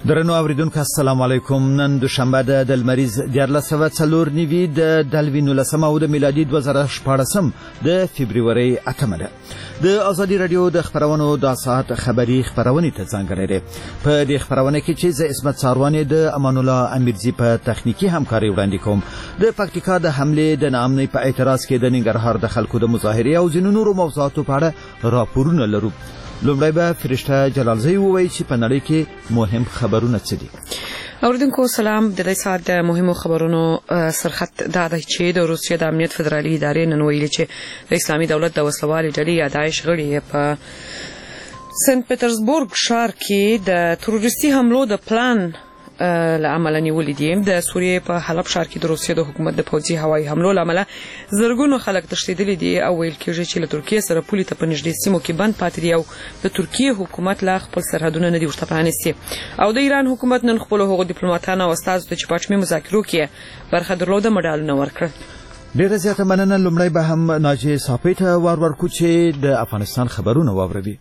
درنو اوریدونکو السلام علیکم. نن دوشنبه د لمریز 1404 د دلوینو لسمه او د میلادي 2014 د فبرवरी 8 ده. د ازادي رادیو د خبرونو د ساعت خبری خبرونه ته ځانګړی دی. په دې خبرونه کې چې ز اسمت ساروانی د امان الله امیرزی په تخنیکی همکاري وړاندې کوم. د پکتیکا د حمله د نامنۍ په اعتراض کې د ننګرهار د خلکو د مظاهره او ځینو نورو موضوعاتو په اړه راپورونه لرو. لومړی به فرشته جلالزی ووایي چې په نړۍ کې مهم خبرونه څه دي. اوریدونکو سلام. د دې ساعت د مهمو خبرونو سرخط دا دی چې د روسیې د امنیت فدرالي ادارې نن ویلي چې د اسلامي دولت د وسلوالې ډلې یا داعش غړي په سنت پټرزبورګ ښار کې د تروریستي حملو د پلان لامل نیولې دي. د سوریې په حلب ښار کې د روسیې د حکومت د پوځي هوایي حملو لامل زرګونو خلک تښتېدلي دي او ویل کېږي چې له ترکیې سره پولې ته په نږدې سیمو کې بند پاتې دي او د ترکیې حکومت لا خپل سرحدونه نه دي ورته پرانیستي. او د ایران حکومت نن خپل هغو ډیپلوماټانو او استازو ته چې په اټومي مذاکرو کې برخه درلوده مډالونه ورکړل. ډیره زیاته مننه. لومړی به هم ناجیه صافی ته ورکو چې د افغانستان خبرونه واوروي.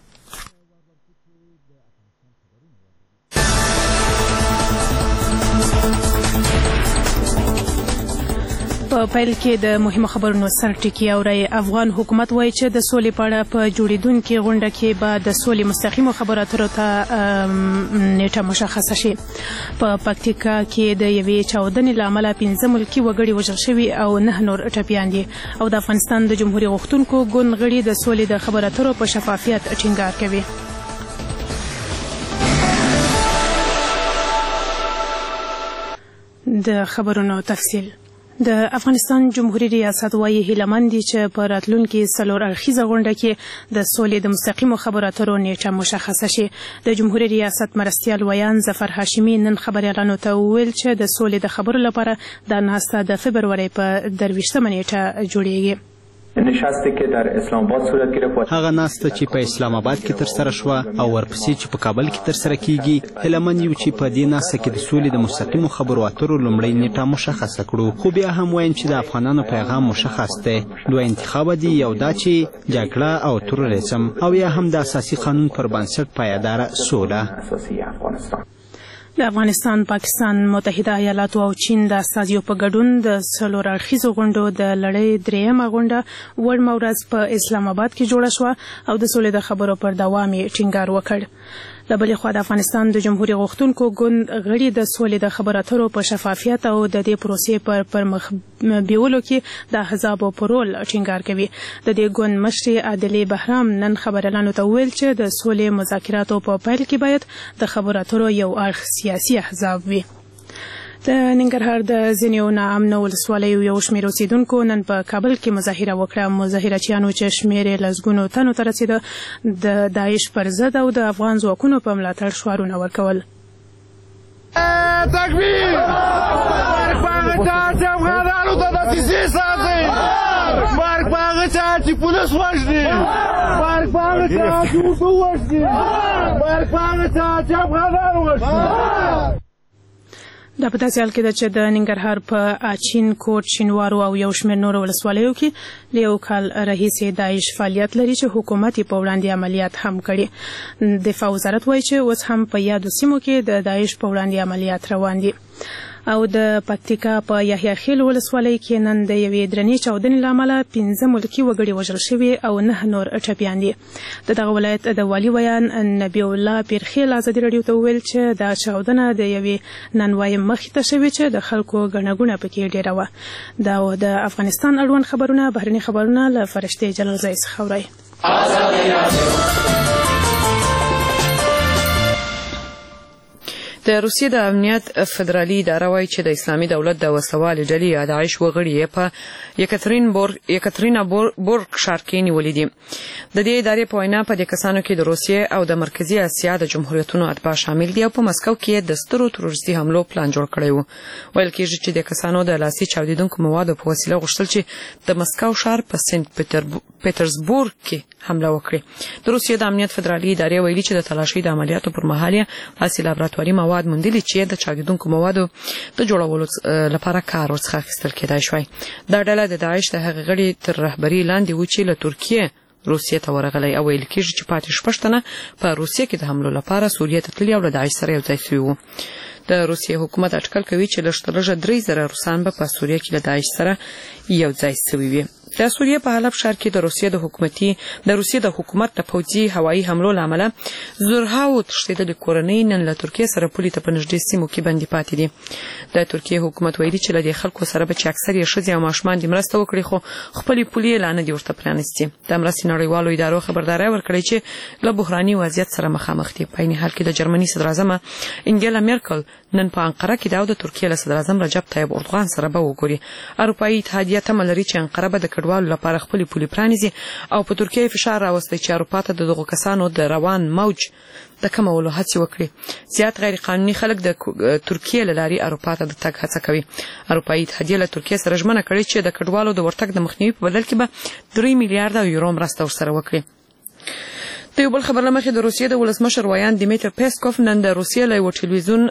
په پیل کې د مهمو خبرونو سرټکی اوري. افغان حکومت وایي چې د سولې په اړه په جوړیدونکو غونډه کې به د سولې مستقیمو خبرو اترو ته نیټه مشخصه شي. په پکتیکا کې د یوې چاودنې لامل 15 ملکی وګړي وژل شوي او 9 نور ټپیان دي. او د افغانستان د جمهوریت غوښتونکو ګوند غړي د سولې د خبرو اترو په شفافیت ټینګار کوي. د خبرونو تفصیل. د افغانستان جمهوریت ریاست وايي هیلمن دي چې په راتلونکي 4 اړخیزه غونډه کې د سولې د مستقیمو خبرو اترو نیټه مشخصه شي. د جمهوریت ریاست مرستیال ویان ظفر هاشمي نن خبريالانو ته ویل چې د سولې د خبرو لپاره د ناسته د فبرवरी په 23 نیټه جوړیږي. نشستی که در اسلام آباد صورت گرفت هغه ناسته چې په اسلام آباد کې تر سره شو او ورپسې چې په کابل کې تر سره کیږي. هلمن یو چې په دې ناسته کې د سولې د مستقیمو خبرو اترو لومړی نیټه مشخصه کړو. خو بیا هم وایم چې د افغانانو پیغام مشخص دی. دوه انتخاب دي، یو دا چې جګړه او تروریزم او یا هم د اساسي قانون پر بنسټ پایدار سوله. د افغانستان، پاکستان، متحده ایالاتو او چین د استازیو په ګډون د 4 اړخیزو غونډو د لړۍ دریمه غونډه وړمه ورځ په اسلام آباد کې جوړه شوه او د سولې د خبرو پر دوام یې ټینګار وکړ. د بلې خوا د افغانستان د جمهوریت غوښتونکو ګوند غړي د سولې د خبرو اترو په شفافیت او د دې پروسې پر مخ بیولو کې د احزابو په رول ټینګار کوي. د دې ګوند مشر عادلې بهرام نن خبريالانو ته ویل چې د سولې مذاکراتو په پیل کې باید د خبرو اترو یو اړخ سیاسي احزاب وي. د ننګرهار د ځینو ناامنو ولسوالیو یو شمېر اوسیدونکو نن په کابل کې مظاهره وکړه. مظاهرچیانو چې شمېر یې لسګونو تنو ته رسېده د داعش پر ضد او د افغان ځواکونو په ملاتړ شعارونه ورکول. تکبیر! مرګ په هغه چا چې افغانانو ته دسیسې ساتي، مرګ په هغه چا چې پولیس وژني، مرګ په هغه چا چې اردو وژني، مرګ په هغه چا چې افغانان وژني. دا په داسې حال کې ده چې د ننګرهار په اچین، کوټ، شینوارو او یو شمېر نورو ولسوالیو کې له یو کال راهیسې داعش فعالیت لري چې حکومت یې په وړاندې عملیات هم کړي. دفاع وزارت وایي چې اوس هم په یادو سیمو کې د داعش په وړاندې عملیات روان دي. او د پکتیکا په یحیی خیل ولسوالۍ کې نن د یوې درنې چاودنې لامل 15 ملکی وګړي وژل شوي او 9 نور ټپیان دي. د دغه ولایت د والي ویان نبی الله پیرخیل ازادي رادیو ته ویل چې دا چاودنه د یوې نانوای مخې ته شوې چې د خلکو ګڼه ګوڼه پکې ډیره وه. دا د افغانستان اړوند خبرونه بهرني خبرونه له فرشتې جلالزی څخه اورئ. د روسیې د امنیت فدرالي اداره وايي چې د اسلامي دولت د وسلوالې ډلې یا داعش وغړي په یکاترینبورګ ښار کې نیولې دي. د دې ادارې په وینا په دې کسانو کې د روسیې او د مرکزي اسیا د جمهوریتونو اتباع شامل دي او په مسکو کې د سترو تروریستي حملو پلان جوړ کړی و. ویل کېږي چې د کسانو د لاسي چاودیدونکو موادو په وسیله غوښتل چې د مسکو ښار په سنت پټرزبورګ کې حمله وکړي. د روسیې د امنیت فدرالي ادارې ویلي چې د تلاشي د عملیاتو پر مهال داسې لابراتواري مواد موندلي چې د چاودیدونکو موادو د جوړولو لپاره کار ورڅخه اخیستل کېدای شوی. دا ډله د داعش د هغه غړي تر رهبري لاندې و چې له ترکیې روسیې ته ورغلی او ویل کېږي چې پاتې شپږ تنه په روسیې کې د حملو لپاره سوریې ته تللي او له داعش سره یو ځای شوي وو. د روسیې حکومت اټکل کوي چې لږ تر لږه 3000 روسان به په سوریه کې له داعش سره یو ځای شوي وي. د سوریه په حلب ښار کې د روسیې د حکومت د پوځي هوایي حملو له امله زرهاو تښتېدلې کورنۍ نن له ترکیې سره پولې ته په نږدې سیمو کې بندي پاتې دي. د ترکیې حکومت ویلي چې له دې خلکو سره به چې اکثر یې ښځې او ماشومان دې مرسته وکړي خو خپلې پولې لا نه دي ورته پرانیستي. د مرستې نړیوالو ادارو خبرداری ورکړې چې له بحراني وضعیت سره مخامخ دي. په عین حال کې د جرمني صدراعظم انګیلا مرکل نن په انقره کې د ترکیې له صدراعظم رجب طیب اردوغان سره به وګوري. اروپایي اتحادیه تمه لري چې انقره به د کډوالو لپاره خپلې پولې پرانیزي او په ترکیه فشار راوستي چې اروپا ته دغه کسانو د روان موج د کمولو هڅې وکړي. زیات غیر قانوني خلک د ترکیې له لارې اروپا ته د تګ هڅه کوي. اروپایي اتحادیه له ترکیې سره ژمنه کړې چې د کډوالو د ورتګ د مخنیوي په بدل کې به 3 میلیارډ یورو مرسته ورسره وکړي. د یو بل خبر لمخې د روسیې د ولسمشر ویان دیمیتر پیسکوف نن د روسیې له یو ټلویزیون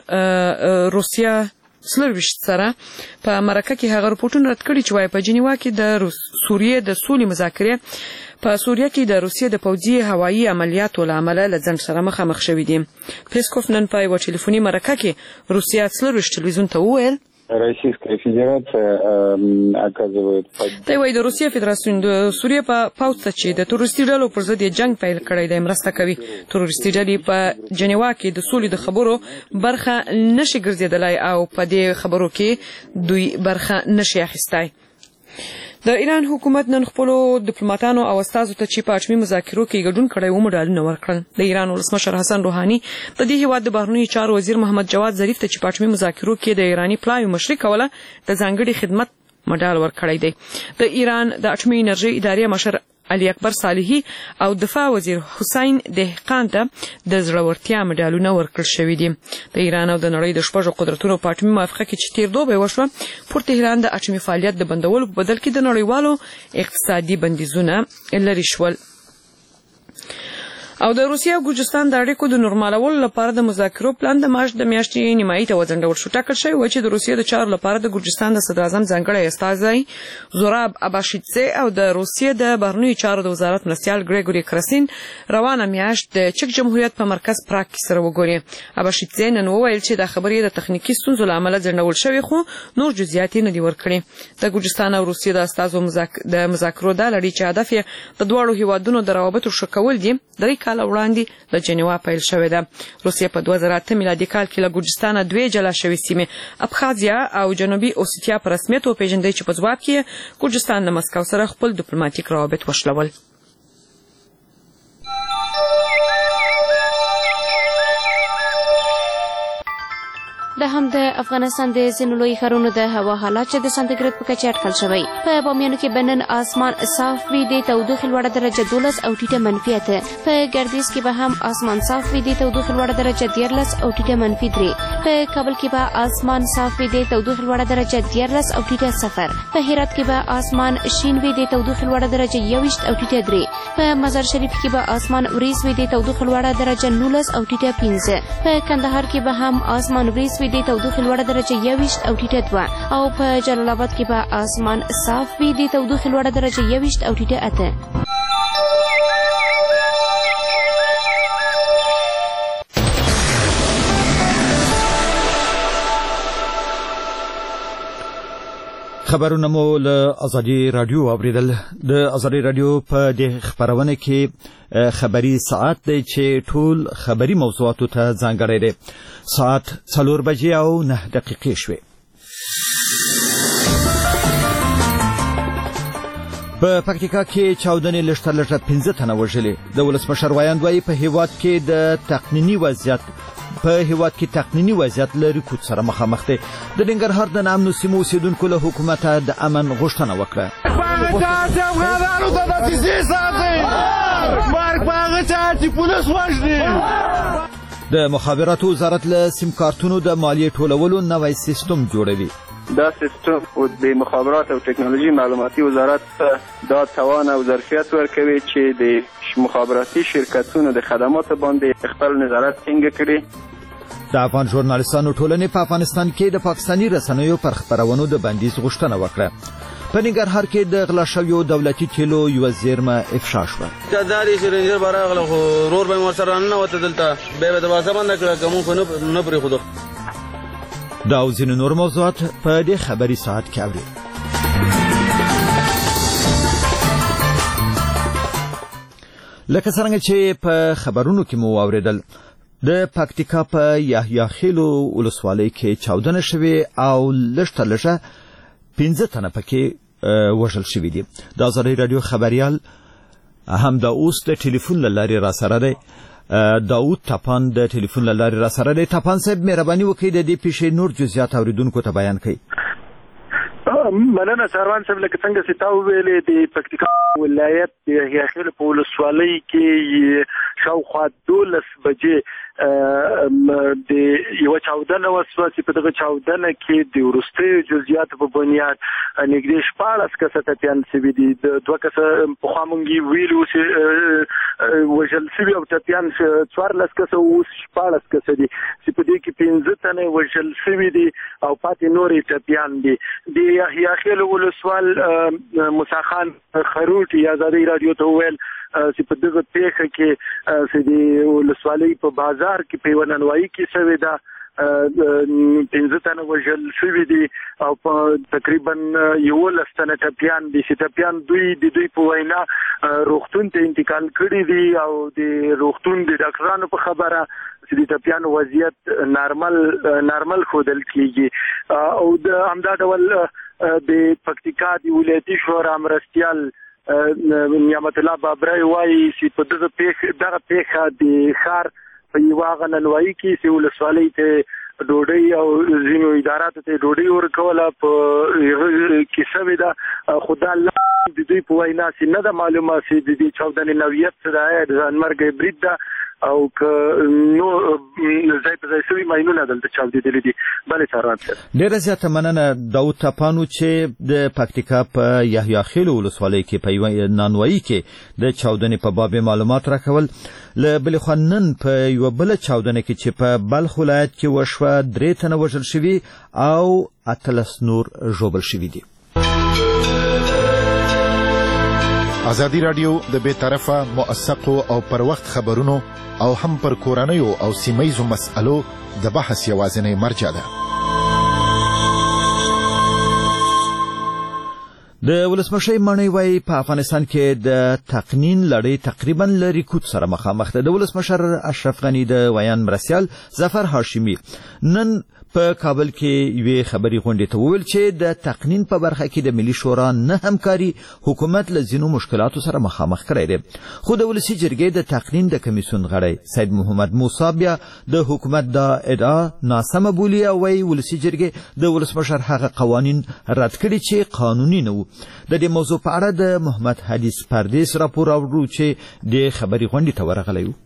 روسیا سلرویشت سره په مرکه کې هغه رپورټونه رد کړي چې وايي په جنیوا کې د سوریې د سولې مذاکرې په سوریه کې د روسیې د پوځي هوایي عملیاتو له امله له ځنډ سره مخامخ شوي دي. پیسکوف نن په یو ټلیفوني مرکه کې روسیا سلرویشت ټلویزیون ته وویل Российская Федерация оказывает دی وایي د روسیې فدراسیون د سوریې په پوځ ته چې د تروریستي ډلو پر ضد جنگ پیل کړی دی مرسته کوي. تروریستي ډلې په جنیوا کې د سولې د خبرو برخه نشي ګرځېدلی او په دې خبرو کې دوی برخه نشي اخیستی. د ایران حکومت نن خپلو ډیپلوماټانو او استازو ته چې په اټومي مذاکرو کې ګډون کړی و مډالونه ورکړل. د ایران ولسمشر حسن روحاني د دې هیواد د بهرنیو چارو وزیر محمد جواد ظریف ته چې په اټومي مذاکرو کې د ایراني پلاوي مشري کوله د ځانګړي خدمت مډال ورکړی دی. د ایران د اټومي انرژي ادارې مشر علي اکبر صالحي او دفاع وزیر حسین دهقان ته د زړورتیا مډالونه ورکړل شوي دي. د ایران او د نړۍ د شپږو قدرتونو په اټومي موافقه کې چې تیر دوبی وشوه پر تهران د اټومي فعالیت د بندولو په بدل کې د نړیوالو اقتصادي بندیزونه لرې شول. او د روسیې او ګرجستان د اړیکو د نورمالولو لپاره د مذاکرو پلان د مارچ د میاشتې نیمایي ته وځنډول شو. ټاکل شوی و چې د روسیې د چارو لپاره د ګرجستان د صدراعظم ځانګړی استازی زوراب اباشیدزه او د روسیې د بهرنیو چارو د وزارت مرستیال ګریګوري کراسین روانه میاشت د چک جمهوریت په مرکز پراګ کې سره وګوري. اباشیدزه نن وویل چې دا خبرې د تخنیکي ستونزو له امله ځنډول شوې خو نور جزئیات نه دي ورکړي. د ګرجستان او روسیې د استازو د مذاکرو دا لري چې هدف یې د دواړو هیوادونو د روابطو ښه کول دي. وړاندې د جنیوا پیل شوې ده. روسیه په 2008 میلادي کال کې له ګرجستان 2 جلا شوې سیمې ابخازیا او جنوبي اوسیتیا په رسمیت وپېژندل چې په ځواب کې ګرجستان د مسکو سره خپل ډیپلوماټیک روابط وشلول. د هم د افغانستان د ځینو لوی ښارونو د هوا حالات چې د سانتیګریډ په کچه اټکل شوی. په بامیانو کې بنن اسمان صاف وي، د تودوخې لوړه درجه 12 او ټیټه منفي 8. په ګردیز کې به هم اسمان صاف وي، د تودوخې لوړه درجه 13 او ټیټه منفي 3. په کابل کې به اسمان صاف وي، د تودوخې لوړه درجه 13 او ټیټه 0. په هرات کې به اسمان شین وي، د تودوخې لوړه درجه 21 او ټیټه 3. په مزار شریف کې به اسمان وریځ وي، د تودوخې لوړه درجه 19 او ټیټه 15. په کندهار کې به هم اسمان وریځ وي، د تودوخې لوړه درجه 21 او ټیټه 2. او په جلال آباد کې به اسمان صاف وي، د تودوخې لوړه درجه 21 او ټیټه 8. خبرونه مو له ازادي رادیو اوریدل. د ازادي رادیو په دې خبرونه کې خبري ساعت دی چې ټول خبري موضوعاتو ته ځانګړی دی. ساعت 4 بجې او 9 دقیقې شوې. په پکتیکا کې چاودنې لږترلږه 15 تنه وژلي. د ولسمشر ویاند وایي په هیواد کې تقنیني وضعیت له رکود سره مخامخ دی. د ننګرهار د نامنو سیمو اوسیدونکو له حکومته د امن غوښتنه وکړه. د مخابراتو وزارت له سیم کارتونو د مالیې ټولولو نوی سیستم جوړوي. دا سیستم د مخابرات او ټکنالوژي معلوماتي وزارت دا توان او ظرفیت ورکوي چې د مخابراتي شرکتونو د خدماتو باندې خپل نظارت ټینګ کړي. د افغان ژورنالیستانو ټولنې په افغانستان کې د پاکستاني رسنیو پر خبرونو د بندیز غوښتنه وکړه. په ننګرهار کې د غلا شویو دولتي تیلو یوه زیرمه افشا شوه. دا دی چې رینجر به راغله خو رور به یې ورسره ننوته دلته بیا به دروازه بنده کړه که مونږ خو نه پرېښودو. دا او ځینې نور موضوعات په دې خبري ساعت کې اورئ. لکه څرنګه چې په خبرونو کې مو واورېدل د پکتیکا په یحیی خیلو ولسوالۍ کې چاودنه شوې او لږه 15 تنه پکې وژل شوي دي. د آزادۍ راډیو خبریال هم دا اوس د ټلیفون له لارې راسره دی. داود تپان د ټلیفون له لارې راسره دی. تپان صاحب مهرباني وکړئ د دې پیښې نور جزئیات اوریدونکو ته بیان کړئ. مننه سروان صاحب، لکه څنګه چې تا وویلې د پکتیکا ولایت د یحیی خیل په ولسوالۍ کې شاوخوا 12 بجې د یو چاودنه وسوه چې په دغه چاودنه کې د وروستیو جزئیاتو په بنیاد نږدې 14 کسه ټپیان شوي دي. د 2 کسه پخوا مونږ ویلو چې وژل شوي او ټپیان 14 کسه اوس 14 کسه دي چې په دې کې 15 تنه وژل شوي دي او پاتې نورې ټپیان دي. د یحیی خیل ولسوال موسی خان خروټي آزادۍ راډیو ته وویل چې په دغه پیښه کې چې د ولسوالۍ په بازار کې په وننوایي کې شوې ده 15 تنه وژل شوي دي او په تقریبا 11 تنه ټپیان دي چې ټپیان دوی په وینا روغتون ته انتقال کړي دي او د روغتون د ډاکټرانو په خبره چې د ټپیانو وضعیت نارمل ښودل کیږي او د همدا ډول د پکتیکا د ولایتي شورا مرستیال نعمت الله بابرای وایي چې په دغه پیښه د ښار په یوه غننوایي کې چې ولسوالۍ ته ډوډۍ او ځینو اداراتو ته ډوډۍ ورکوله په کې شوې ده. خو دا د دوی په وینا چې نه ده معلومه چې د دې چاودنې نوعیت څه ده، د ځانمرګ برید ده او که نو ځای په ځای شوي ماینونه دلته چاودېدلي دي. بلې سروان صاحب، ډېره زیاته مننه داود تپانو چې د پکتیکا په یحیی خیل ولسوالۍ کې په یوه نانوایي کې د چاودنې په باب معلومات راکول. له بلې خوا نن په یوه بله چاودنه کې چې په بلخ ولایت کې وشوه 3 تنه وژل شوي او 18 نور ژوبل شوي دي. آزادی راډیو د بې طرفه موثقو او پر وخت خبرونو او هم پر کورنیو او سیمه‌ییزو مسألو د بحث یوازینی مرجع ده. د ولسمشر مانی وای په افغانستان کې د تقنین لړۍ تقریبا ل ریکوت سره مخامخ ده. د ولسمشر اشرف غنی د ویان مرسیال ظفر هاشمی نن په کابل کې یوې خبري غونډې ته وویل چې د تقنین په برخه کې د ملي شورا نه همکاري حکومت له ځینو مشکلاتو سره مخامخ کړی دی. خو د ولسي جرګې د تقنین د کمیسیون غړی سید محمد موسی بیا د حکومت دا ادعا ناسمه بولي او وایي ولسي جرګې د ولسمشر هغه قوانین رد کړي چې قانوني نه وو. د دې موضوع په اړه د محمد حدیث پردیس راپور اورو چې د خبري غونډې ته ورغلی و.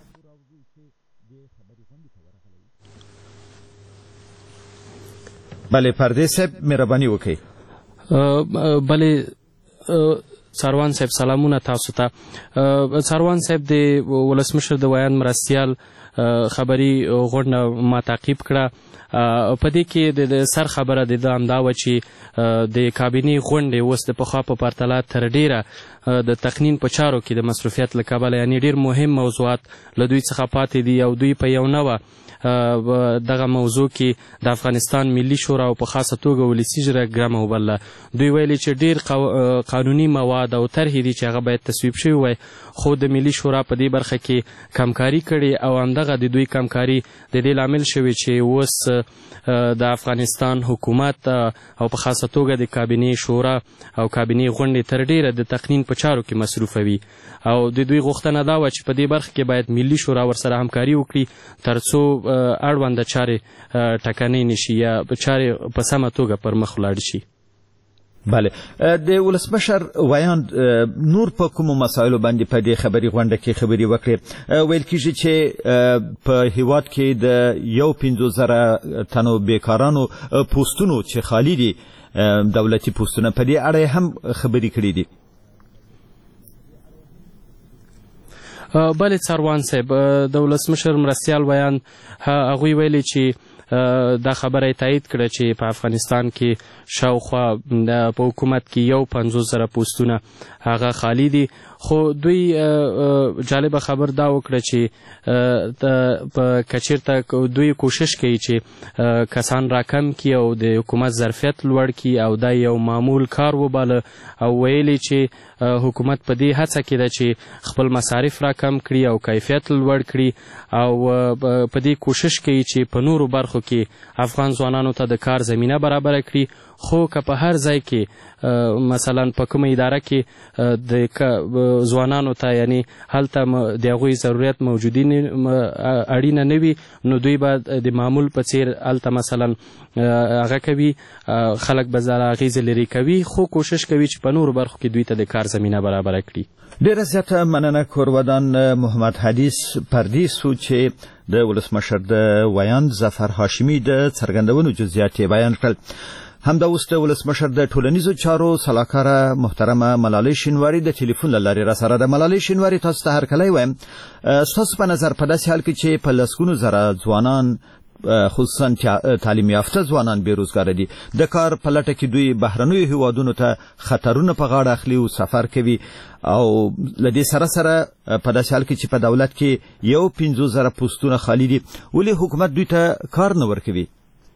بله پردیس صاحب مهرباني وکړئ. بله سروان صاحب سلامونه تاسو ته. سروان صاحب د ولسمشر د ویان مرستیال خبري غونډه ما تعقیب کړه. په دې کې د سر خبره د همدا وه چې د کابینې غونډې اوس د پخوا په پرتله تر ډیره د تقنین په چارو کې د مصروفیت له کبله یعنې ډیر مهم موضوعات له دوی څخه پاتې دي او دوی په یو نوه دغه موضوع کې د افغانستان ملي شورا او په خاصه توګه ولسي جرګه وبلله. دوی ویلي چې ډیر قانوني مواد او طرحې دي چې هغه باید تصویب شوي وای، خو د ملي شورا په دې برخه کې کمکاري کړې او همدغه د دوی کمکاري د دې لامل شوی چې اوس د افغانستان حکومت او په خاصه توګه د کابینې شورا او کابینې غونډې تر ډیره د تقنین په چارو کې مصروفه وي او د دوی غوښتنه دا وه چې په دې برخه کې باید ملي شورا ورسره همکاري وکړي تر څو اړونده چارې ټکنۍ نشي یا چارې په سمه توګه پر مخ ولاړ شي. بله د ولسمشر ویان نور په کومو مسایلو باندې په دې خبري غونډه کې خبري وکړې. ویل کېږي چې په هیواد کې د 15,000 تنو بیکارانو پوستونو چې خالی دي دولتي پوستونه په دې اړه هم خبري کړې دي. بله سروان صاحب د ولسمشر مرستیال ویان هغوی ویلي چې دا خبره تایید کړه چې په افغانستان کې شاوخوا په حکومت کې 50,000 پوسټونه هغه خالی دي. خو دوی جالبه خبر دا وکړه چې په کچیرته دوی کوشش کوي چې کسان راکم کړي او د حکومت ظرفیت لوړ کړي او دا یو معمول کار وباله او ویلي چې حکومت په دې هڅه کې ده چې خپل مصارف راکم کړي او کیفیت لوړ کړي او په دې کوشش کوي چې په نورو برخو کې افغان ځوانانو ته د کار زمینه برابره کړي. خو که په هر ځای کې مثلا په کومه اداره کې د ځوانانو ته یعنی هلته د هغوی ضرورت موجودي اړینه نه وي نو دوی به د معمول په څیر هلته مثلا هغه کوي خلک به له هغې لرې کوي خو کوشش کوي چې په نورو برخو کې دوی ته د کار زمینه برابره کړي. ډیره زیاته مننه کورودان محمد حدیث پردیس چې د ولسمشر د ویان ظفر هاشمی د څرګندونو جزئیات بیان کړل. همدا اوس د ولسمشر د ټولنیزو چارو سلاکاره محترمه ملالۍ شینواری د ټلیفون له لارې را سره ده. ملالۍ شینواری، تاسو ته هرکلی وایم. ستاسو په نظر په داسې حال کې چې په لسګونو زره ځوانان خصوصا تعلیم یافته ځوانان بیروزګار دي د کار په لټه کې دوی بهرنیو هیوادونو ته خطرونه په غاړه اخلي او سفر کوي او لدې سره سره په داسې حال کې چې په دولت کې 50,000 پوسټونه خالی دي ولې حکومت دوی ته کار نه ورکوي؟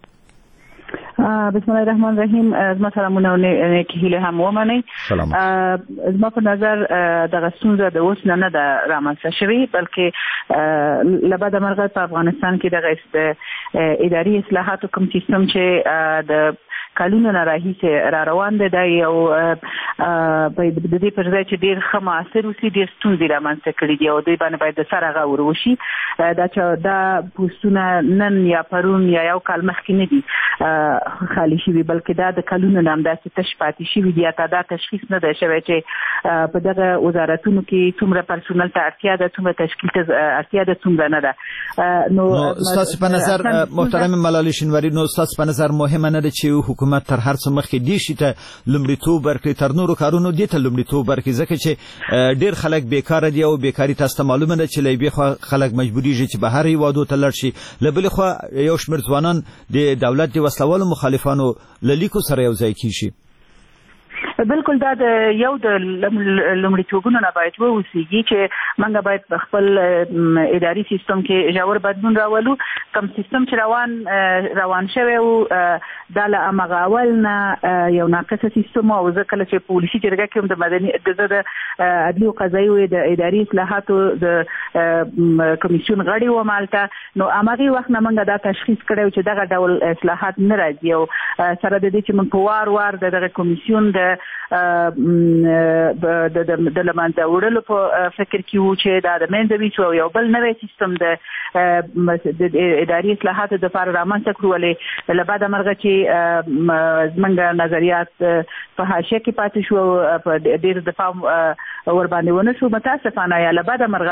بسم الله الرحمن الرحیم. زما سلامونه او نیکې هیلې هم ومنئ. زما په نظر دغه ستونزه د اوس نه ده رامنځته شوې بلکې له بده مرغه په افغانستان کې دغه اداري اصلاحاتو کوم سیستم چې د کلونو نه راهیسې را روان دی دا یو د دې پر ځای چې ډېر ښه معاصر اوسي ډېر ستونزې رامنځته کړي دي او دوی باندې باید د سره غور وشي. دا پوسټونه نن یا پرون یا یو کال مخکې نه دي خالی شوي بلکې دا د کلونو نه همداسې تش پاتې شوي دي. حتی دا تشخیص نه دی شوی چې په دغه وزارتونو کې څومره پرسونل ته اړتیا ده څومره تشکیل ته اړتیا ده څومره نه ده. نو ستاسو په نظر محترم ملالۍ شینواری، نو ستاسو په نظر مهمه نه ده چې حکومت تر هر څه مخکې دې شي ته لومړیتوب ورکړي تر نورو کارونو دې ته لومړیتوب ورکړي ځکه چې ډېر خلک بیکاره دي او بیکاري تاسو ته معلومه ده چې له یوې خوا خلک مجبوریږي چې بهر هیوادو ته لاړ شي، له بلې خوا یو شمېر ځوانان د دولت د وسلوالو مخالفانو له لیکو سره یو ځای کیږي. بالکل دا د یو د لومړیتوبونو نه باید واوسیږي چې موږ باید په خپل اداري سیستم کې ژور بدلون راولو. کوم سیستم چې روان شوی و دا له هماغه اول نه یو ناقصه سیستم او زه کله چې په ولسي جرګه کې د مدني د عدلي او قضایي د اداري اصلاحاتو د کمیسیون غړی وم هلته نو هماغې وخت نه موږ دا تشخیص کړی چې دغه ډول اصلاحات نه راځي او سره د دې چې موږ په وار وار دغه کمیسیون د لمانځه وړلو په فکر کې وو چې دا د منځه وي چې یو بل نوی سیستم د اداري اصلاحاتو دپاره رامنځته کړو ولې له بده مرغه چې زموږ نظریات په حاشیه کې پاتې شو په ډېر دفاع ورباندې ونه شو. متاسفانه یا له بده مرغه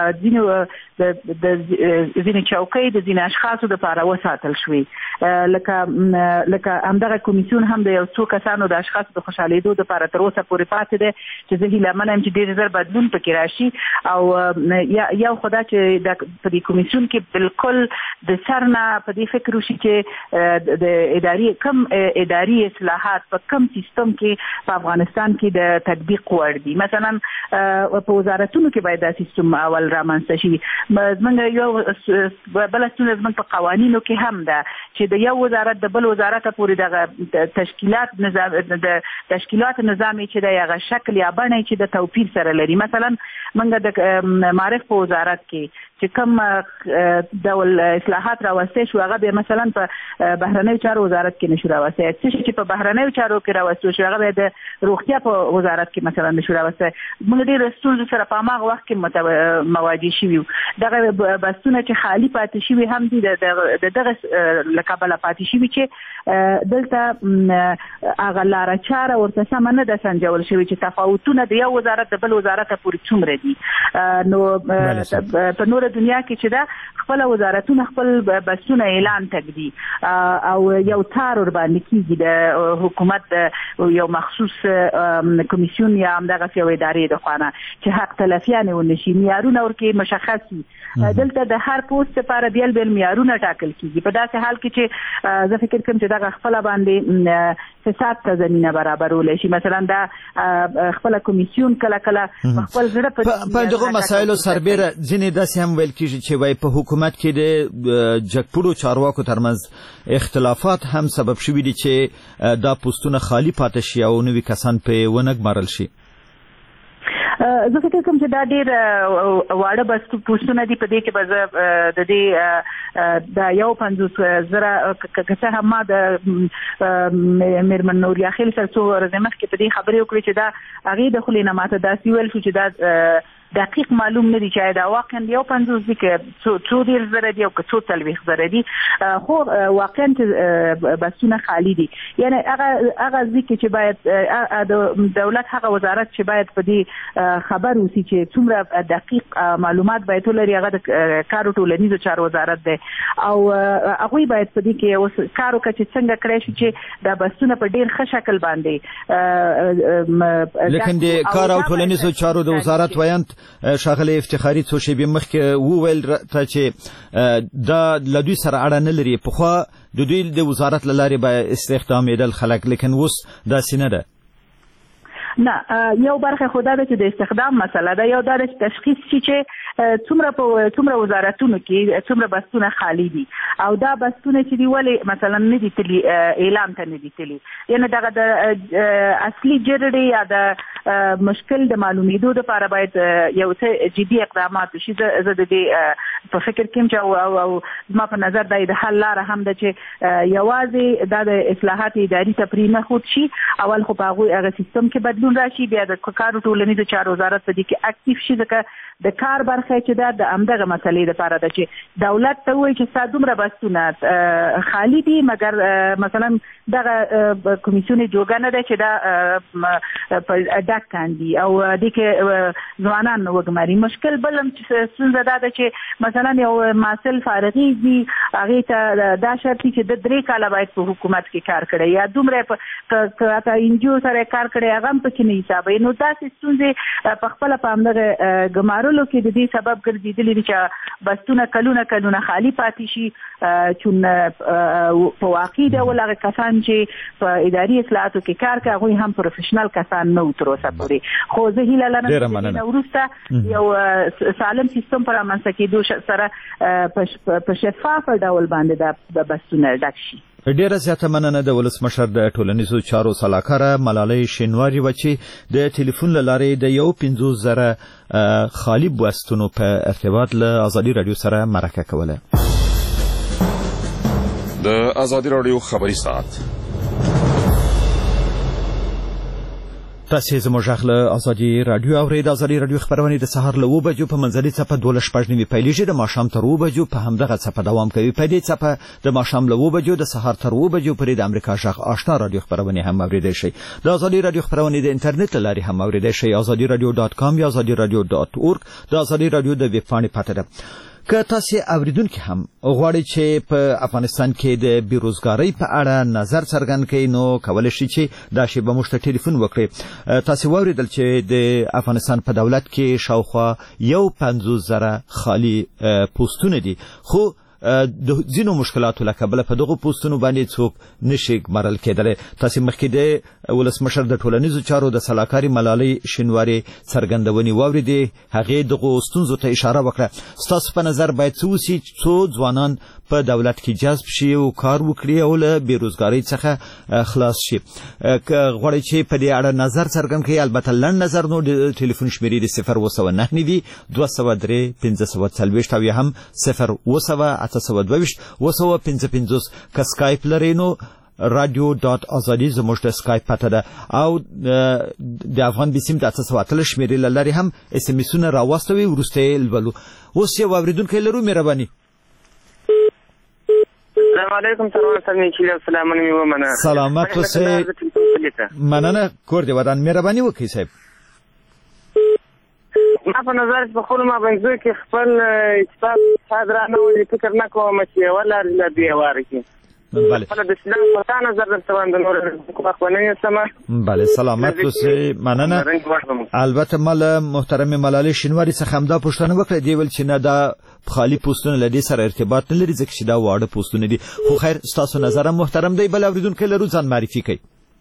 ځینې چوکۍ د ځینې اشخاصو دپاره وساتل شوې لکه همدغه کمیسیون هم د یو څو کسانو د اشخاصو د خوشحالېدو دپاره تر اوسه پورې پاتې دی چې زه هیله منه یم چې ډېر زر بدلون پکې راشي او یو خو دا چې په دې کمیسیون کې بالکل د سر نه په دې فکر وشي چې د اداري اصلاحات په کم سیستم کې په افغانستان کې د تطبیق وړ دي. مثلا په وزارتونو کې باید دا سیستم اول رامنځته شي. زموږ یو بله ستونزه زموږ په قوانینو کې هم ده چې د یو وزارت د بل وزارت پورې دغه تشکیلات نظامي چې د هغه شکل یا بڼه چې د توپیر سره لري. مثلا موږ د معارف په وزارت کې چې کوم ډول اصلاحات راوستي شو هغه به مثلا په بهرنیو چارو وزارت کې نشو راوستي، چې په بهرنیو چارو کې راوستي شو هغه به د روغتیا په وزارت کې مثلا نشو راوستي. موږ ډېر ستونزو سره په هغه وخت کې مواجه شوي دغه بسونه چې خالی پاتې شوي هم دي د دغه له کبله پاتې شوي چې دلته هغه لاره چاره ورته سمه نه ده سنجول شوي چې تفاوتونه د یو وزارت د بل وزارت پورې څومره دي. نو په نور ټول دنیا کې چې دا خپل وزارتونه خپل بسونه اعلان تکدي او یو تار ور باندې کیږي د حکومت یو مخصوص کمیسیون یا همدغه یو ادارې د خوانه چې حق تلفیان ونشي معیارونه ورکې مشخصي دلته د هر پوسټ لپاره بیل معیارونه ټاکل کیږي په داسې حال کې چې زه فکر کوم چې دا خپل باندې فساد ته زمينه برابرول شي مثلا دا خپل کمیسیون کله خپل زړه په دغه مسایلو سربېره ځینې داسې هم ویل کیږي چې وای په حکومت کې د جګپوړو چارواکو ترمنځ اختلافات هم سبب شوي دي چې دا پوسټونه خالی پاتې شي او نوي کسان په ونګمارل شي. زه فکر کوم چې دا ډېر واړه بس پوسټونه دي په دې کې به د دې د 50,000 کسه هم د میرمن نوریا خیل سره څو ورځې مخکې په دې خبرې وکړې چې دا هغې د خلې نه ماته داسې ویل شو چې دا دقیق معلوم نه دي چې دا واقعا 50 دي که څو ډېر زره دي او که څو 40 زره دي خو واقعا بسونه خالی دي یعنی هغه ځکه چې باید د دولت هغه وزارت چې باید په دې خبر وسی چې څومره دقیق معلومات باید ولري هغه د کار ټولنیزو چارو وزارت دی او هغه باید په دې کې اوس کارو چې څنګه کړی شي چې دا بسونه په ډېر ښه شکل باندې لیکن د کار او ټولنیزو چارو د وزارت وایي شاغله افتخاری څو شی به مخکې وویل ته چې دا لدوی سره اړه نه لري په خو د دوی د وزارت لاري به استخدامیدل خلک لیکن اوس دا سینه ده نه یو برخه خدای د استخدام مسله ده یو د تشخیص چې څومره وزارتونو کې څومره بسونه خالی دي او دا بسونه چې دی ولی مثلا نه دي تلی اعلان ته نه دي تلی یعنی دغه د اصلي جرړې یا د مشکل د معلومېدو لپاره باید یو څه جدي اقدامات شي زه د دې په فکر کې چې او ما په نظر د حل لاره هم د چې یوازې د اصلاحات اداري تپرینه خود شي اول خو په هغه سیستم کې بدلون راشي بیا د کار ټولنیزو چارو وزارت په دې کې اکټیو شي ځکه د کار برخه چې دا د امدغه مسلې لپاره ده چې دولت ته وایي چې سادومره بسونه خالی دي مګر مثلا دغه کمیسیون جوړه نه ده چې دا په ډاک کاندي او د کې ځوانان وګماري مشکل بلم چې څنګه دا ده چې مثلا یو ماسل فارغي دي هغه ته دا شرط چې د 3 کال باید په حکومت کې کار کړي یا دومره په انجیو سره کار کړي هغه په کې نه حساب نو تاسو څنګه په خپل په امدغه ګمارلو کې د دې سبب ګرځیدلی چې بسونه کلونه خالی پاتې شي چون په واقع ډول هغه کسان چې په اداري اصلاحاتو کې کار کوي هغه هم پروفیشنل کسان نه تر اوسه پورې خو زه هیله لرم چې وروسته یو سالم سیستم پر امنځ کېدو سره په شفاف ډول باندې د بسونه ډک شي. ډیره زیاته مننه د ولسمشر د ټولنیزو چارو سلاکار ملالۍ شینواری و چې د ټلیفون لارې د 50,000 خالی بوستونو په ارتباط له ازادي رادیو سره مرکه کوله. د ازادي رادیو خبري ساعت تاسو زموږ غږ ازادي رادیو او د ازادي رادیو خبرونه د سهار له 2 بجو په منځلي صفه 12:15 پیلېږي د ماښام تر 2 بجو په همدغه صفه دوام کوي په دې صفه د ماښام له 2 بجو د سهار تر 2 بجو پرې د امریکا غږ آشنا رادیو خبرونه هم اوریدئ شئ د ازادي رادیو خبرونه د انټرنیټ لاري هم اوریدئ شئ azadiradio.com یا azadiradio.org د ازادي رادیو د ویب پاڼې پته ده که تاسو اوریدونکو هم غواړئ چې په افغانستان کې د بیروزګاری په اړه نظر څرګند کړئ نو کولای شئ چې دا شی به موږ ته ټلیفون وکړئ تاسو واوریدل چې د افغانستان په دولت کې شاوخوا 50,000 خالی پوسټونه دي خو د ځینو مشکلاتو لکه بل په دغه پوسټونو باندې څوک نشي مرل کېدل تاسو مخکې د ولسمشر د ټولنیزو چارو د سلاکاري ملالۍ شینواری څرګندونې واوریدې هغه دغه ستونزو ته اشاره وکړه تاسو په نظر باید څو ځوانان په دولت کې جذب شي او کار وکړي او له بیروزګاری څخه خلاص شي که غواړئ چې په دې اړه نظر څرګند کړئ البته لنډ نظر نو د ټلیفون شمیرې 009 دی 203 540 او هم 0 822 که سکایپ لري نو radio.azadi زموږ د سکایپ پته ده او د افغان بسیم د 808 شمیرې لري هم اس ام اسونه راوستوي ورسته لولو اوس یو اوریدونکو لرو مهرباني السلام علیکم سلام سلام السلام علیکم مننه سلامت اوسئ مننه کور دی ودان مهرباني وکړئ صاحب زما په نظر په خپلو مابینځو کې خپل اتفاق درانه ولې فکر نه کوم چې یوه لار له دوی واره کړي. خپله د اسلام په نظر درته وایم د نورو وخت به نه یسمه. بله سلامت اوسئ، مننه. البته ما له محترمې ملالۍ شینواري څخه همدا پوښتنه وکړه، دې ویل چې نه دا خالي پوسټونه له دې سره ارتباط نه لري ځکه چې دا واړه پوسټونه دي. خو خیر ستاسو نظر هم محترم دی. بل اورېدونکی لرو، ځان معرفي کوئ.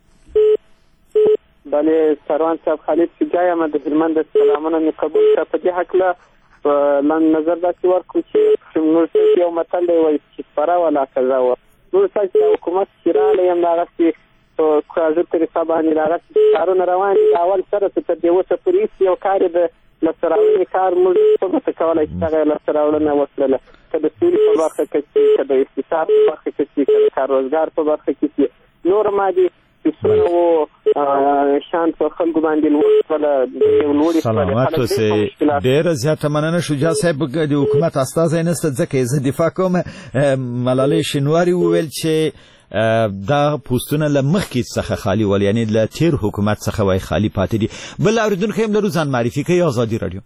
بله سروان صاحب خالد شجاع یم د هلمند. سلامونه مې قبول کړه. په دې هکله لنډ نظر داسې ورکړو چې موږ یو متل دی وایي چې سپره ولا قضا وه. نور څه چې حکومت چې راغلی یم د هغسې په کاږه طریقه باندې د هغسې کارونه روان دي. د اول سره چې تر دې اوسه پورې هېڅ یو کار یې د لاسته راوړنې کار موږ څه کولی چې هغه یې لاسته راوړنه وکړله، که د سولې په برخه کې چې، که د اقتصاد په برخه کې چې، که د کار روزګار په برخه کې چې نور مادي سیستمونه و شان په خلکو باندې لوړې سلامت اوسئ. ډېره زیاته مننه. شجاع صاحب د حکومت استازی نسته ځکه زه دفاع کوم. ملالۍ شینواري وویل چې دا پوسټونه له مخکې څخه خالي ول، یعنی له تیر حکومت څخه وای خالي پاتې دي. بل اورېدونکی هم لرو، ځان معرفي کوي. ازادي راډیو.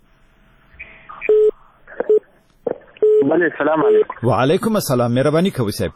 بله سلام علیکم. وعلیکم السلام. مهرباني کوئ صاحب.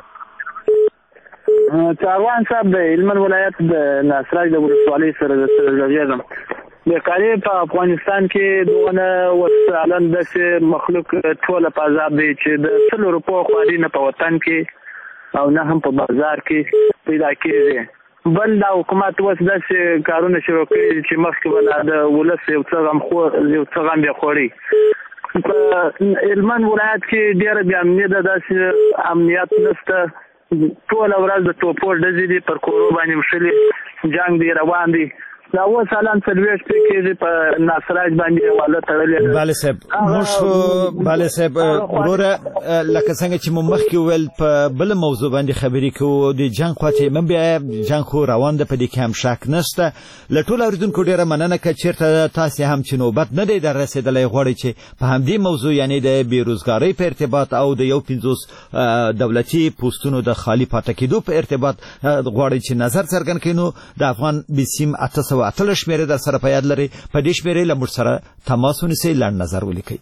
سروان صاحب د هلمند ولایت د ناصراج د ولسوالۍ سره د غږېږم. بیکاري په افغانستان کې دونه وسالن داسې مخلوق ټوله په عذاب دی چې د 100 روپو خواري نه په وطن کې او نه هم په بازار کې پیدا کېږي. بل دا حکومت اوس داسې کارونه شروع کړي چې مخکې به د ولس یو څه غم بیا خوړي. په هلمند ولایت کې ډېره بې امني ده، داسې امنیت نشته. ټوله ورځ د ټوپو ډزې دي، پر کورو باندې مشلې، جنګ دی روان دی. دا اوس حالا 40 کېږي په ناصراج باندې حواله تړلې ده. بله صاحب موږ بله صاحب وروره لکه څنګه چې مو مخکې وویل په بله موضوع باندې خبرې کوو، د جنګ خوا چې من بیا جنګ خو روان ده، په دې کې هم شک نشته. له ټولو اورېدونکو ډېره مننه که چېرته تاسې هم چې نوبت نه دی در رسېدلی غواړئ چې په همدې موضوع یعنې د بېروزګارۍ په ارتباط او د 51 دولتي پوسټونو د خالي پاتې کېدو په ارتباط غواړئ چې نظر څرګند کړئ، نو د افغان بسیم 808 شمیره در سره په یاد لرئ. په دې شمیرې له موږ سره تماس ونیسئ، لنډ نظر ولیکئ.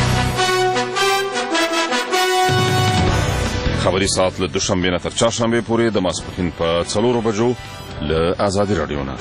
خبري ساعت له دوشنبې نه تر چهارشنبې پورې د ماسپښین په 4 بجو له آزادي راډیو نه.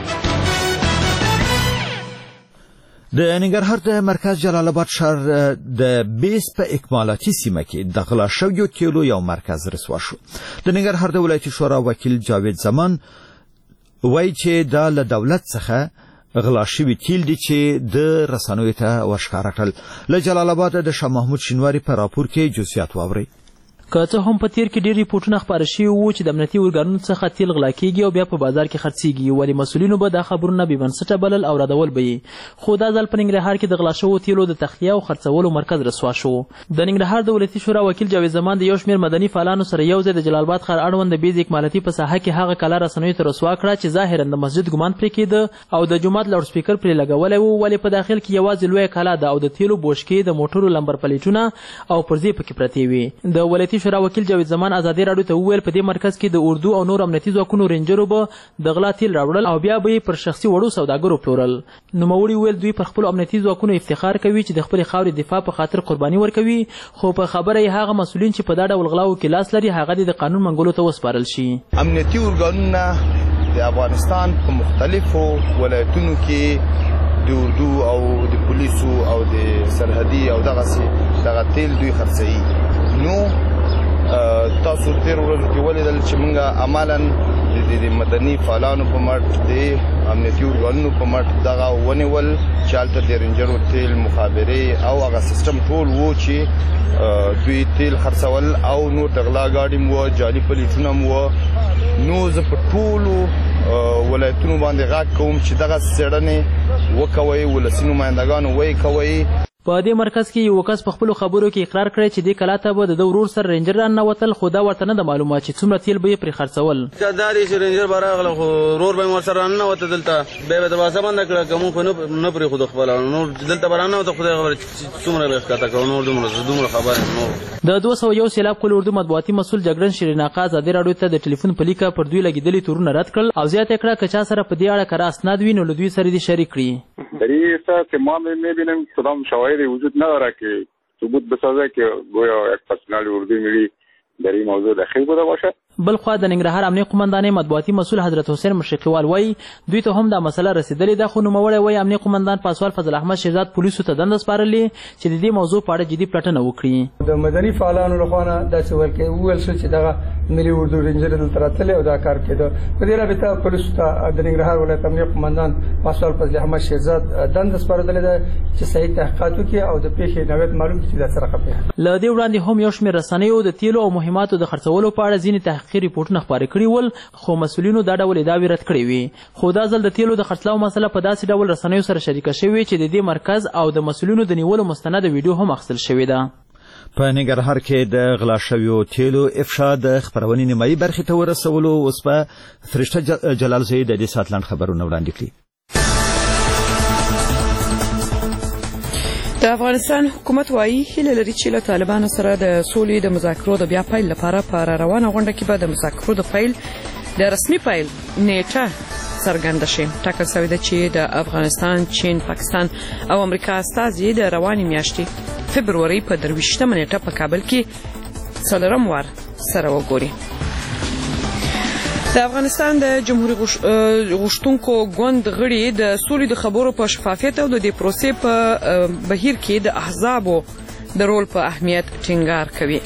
د ننګرهار د مرکز جلال آباد ښار د بیس په اکمالاتي سیمه کې د غلا شویو تیلو یو مرکز رسوا شو. د ننګرهار د ولایتي شورا وکیل جاوید زمان وایي چې دا له دولت څخه غلا شوي تیل دي چې د رسنیو ته ورښکاره کړل. له جلال آباد د شاه محمود شینواري په راپور کې جزئیات واورئ. که څه هم په تیر کې ډېر ریپورټونه خپاره شوي وو چې د امنیتي ارګانونو څخه تیل غلا کېږي او بیا په بازار کې خرڅېږي، ولې مسؤلینو به دا خبرونه بې بنسټه بلل او ردول به یې. خو دا ځل په ننګرهار کې د غلا شوو تیلو د تخلیه او خرڅولو مرکز رسوا شو. د ننګرهار د ولایتي شورا وکیل جاوید زمان د یو شمېر مدني فعالانو سره یو ځای د جلال آباد ښار اړوند د بیز اکمالاتي په ساحه کې هغه کلا رسنیو ته رسوا کړه چې ظاهرا د مسجد ګمان پرې کېده او د جومات لاوډ سپیکر پرې لګولی و، ولې په داخل کې یوازې لویه کلا ده او د تیلو بوشکې، د موټرو لمبر پلیټونه او پرزې پکې پرتې وې. د ولایتي شورا وکیل جاوید زمان ازادي راډیو ته وویل په دې مرکز کې د اردو او نور امنیتي ځواکونو رینجرو به د غلا تیل راوړل او بیا به یې پر شخصي وړو سوداګرو پلورل. نوموړي وویل دوی پر خپلو امنیتي ځواکونو افتخار کوي چې د خپلې خاورې دفاع په خاطر قرباني ورکوي، خو په خبره یې هغه مسؤلین چې په دا ډول غلاو کې لاس لري هغه د قانون منګولو ته وسپارل شي. امنیتي ارګانونه د افغانستان په مختلفو ولایتونو کې د اردو او د پولیسو او د سرحدي او دغه تیل دوی خرڅوي. نو تاسو تیر ورځو کې ولیدل چې موږ عملاً د مدني فعالانو په مټ د امنیتي ارګانونو په مټ دغه ونیول چې هلته د رینجرو تیل مخابرې او هغه سیستم ټول و چې دوی تیل خرڅول او نور د غلا ګاډي م وه، جعلي پلیټونه م وه. نو زه په ټولو ولایتونو باندې غږ کوم چې دغه څېړنې وکوئ، ولسي نمایندګانو ویې کوئ. په دې مرکز کې یو کس په خپلو خبرو کې اقرار کړی چې دې کلا ته به د ورور سره رینجر راننوتل، خو دا ورته نه ده معلومه چې څومره تیل به یې پرې خرڅول. دا دی چې رینجر به راغله خو ورور به یې ورسره راننوته دلته، بیا به دروازه بنده کړه که مونږ خو نه پرېښودو خپله، نور دلته به راننوته خدای خبره چې څومره به یې ښکته کړو، نور دومره خبره نور. د 201 سیلاب کل اردو مطبوعاتي مسؤل جګړن شیرین آقا ازادي راډیو ته د ټلیفون په لیکه پر دوی لګېدلي تورونه رد کړل او زیاته کړه که چا سره په دې اړه کره اسناد وي نو له دوی سره دې شریک کړي. در این حساب که ما میبینیم کدام شواهدی وجود نداره که ثبوت بسازه که گویا یک پرسنل اردوی ملی در این موضوع دخیل بوده باشه. بلخوا د ننګرهار امنیه قومندانۍ مطبوعاتي مسؤل حضرت حسین مشرقیوال وایي دوی ته هم دا مسله رسیدلې ده، خو نوموړی وایي امنیه قومندان پاسوال فضل احمد شهزاد پولیسو ته دنده سپارلې چې د دې موضوع په اړه جدي پلټنه وکړي. د مدني فعالانو لخوا نه داسې وویل شو چې دغه ملي اردو رینجر دلته راتللی او دا کار کېده. په دې رابطه پولیسو ته د ننګرهار ولایت امنیه قومندان پاسوال فضل احمد شهزاد دنده سپارلې ده چې صحیح تحقیقات وکړي او د پیښې نوعیت معلوم کړي چې دا څه رقم دی. له دې وړاندې هم یو شمېر رسنیو د تیلو او مهماتو د خرڅولو په اړه ځینې تحقیقي ریپورټونه خپاره کړي ول، خو مسؤلینو دا ډول ادعاوې رد کړې وي. خو دا ځل د تیلو د خرڅلاو مسله په داسې ډول رسنیو سره شریکه شوې چې د دې مرکز او د مسؤلینو د نیولو مستند ویډیو هم اخیستل شوې ده. په ننګرهار کې د غلا شویو تیلو افشا د خبرونې نیمایي برخې ته ورسولو. اوس په فرشته جلال زوی د دې ساعت لاند خبرونه وړاندې کړي. د افغانستان حکومت وایي هیله لري چې له طالبانو سره د سولې د مذاکرو د بیا پیل لپاره په روانه غونډه کې به د مذاکرو د پیل د رسمي پیل نیټه څرګنده شي. ټاکل شوې ده چې د افغانستان، چین، پاکستان او امریکا استازي د روانې میاشتې فبروري په 23مه نیټه په کابل کې څلورم وار سره وګوري. د افغانستان د جمهوریت غوښتونکو ګوند غړي د سولې د خبرو په شفافیت او د دې پروسې په بهیر کې د احزابو د رول په اهمیت ټینګار کوي.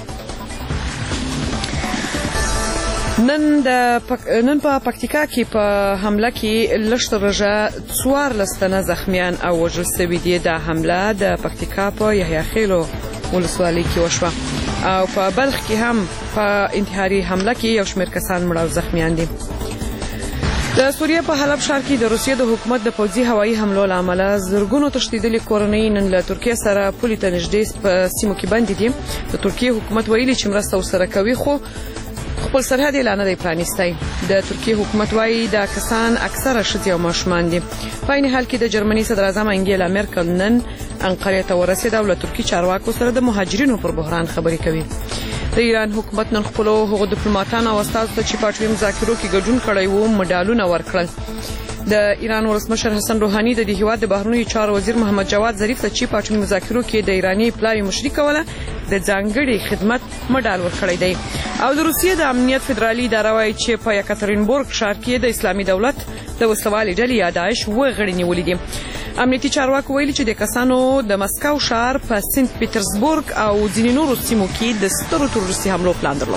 نن په پکتیکا کې په حمله کې لشترجه 14 تنه زخمیان او وژل شوي دي. دا حمله د پکتیکا په یحیی خیلو ولسوالۍ کې وشوه او په بلخ کې هم په انتحاري حمله کې یو شمېر کسان مړه او زخمیان دي. د سوریه په حلب ښار کې د روسیې د حکومت د پوځي هوایي حملو له امله زرګونو تښتېدلې کورنۍ نن له ترکیې سره پولې ته نږدې په سیمو کې بندې دي. د ترکیې حکومت ویلي چې مرسته ورسره کوي، خو خپل سرحد اعلان نه دی پرانیستی. د ترکیې حکومت وایي دا کسان اکثره ښځې او ماشومان دي. په عین حال کې د جرمني صدر اعظم انګیلا مرکل نن انقرې ته ورسېده او له ترکي چارواکو سره د مهاجرینو پر بحران خبرې کوي. د ایران حکومت نن خپلو هغو ډیپلوماټانو او استازو ته چې په اټومي مذاکرو کې ګډون کړی وو مډالونه ورکړل. د ایران ولسمشر حسن روحاني د دې هیواد د بهرنیو چارو وزیر محمد جواد ظریف ته چې په اټومي مذاکرو کې د ایراني پلاوي مشري کوله د ځانګړي خدمت مډال ورکړی دی. او د روسیې د امنیت فدرالي اداره وایي چې په یکاترینبورګ ښار کې د اسلامي دولت د وسلوالې ډلې یا داعش غړي نیولي دي. امنیتي چارواکو ویلي چې د کسانو د مسکو ښار په سنت پیټرزبورګ او ځینې نورو سیمو کې د سترو تروریستي حملو پلان درلود.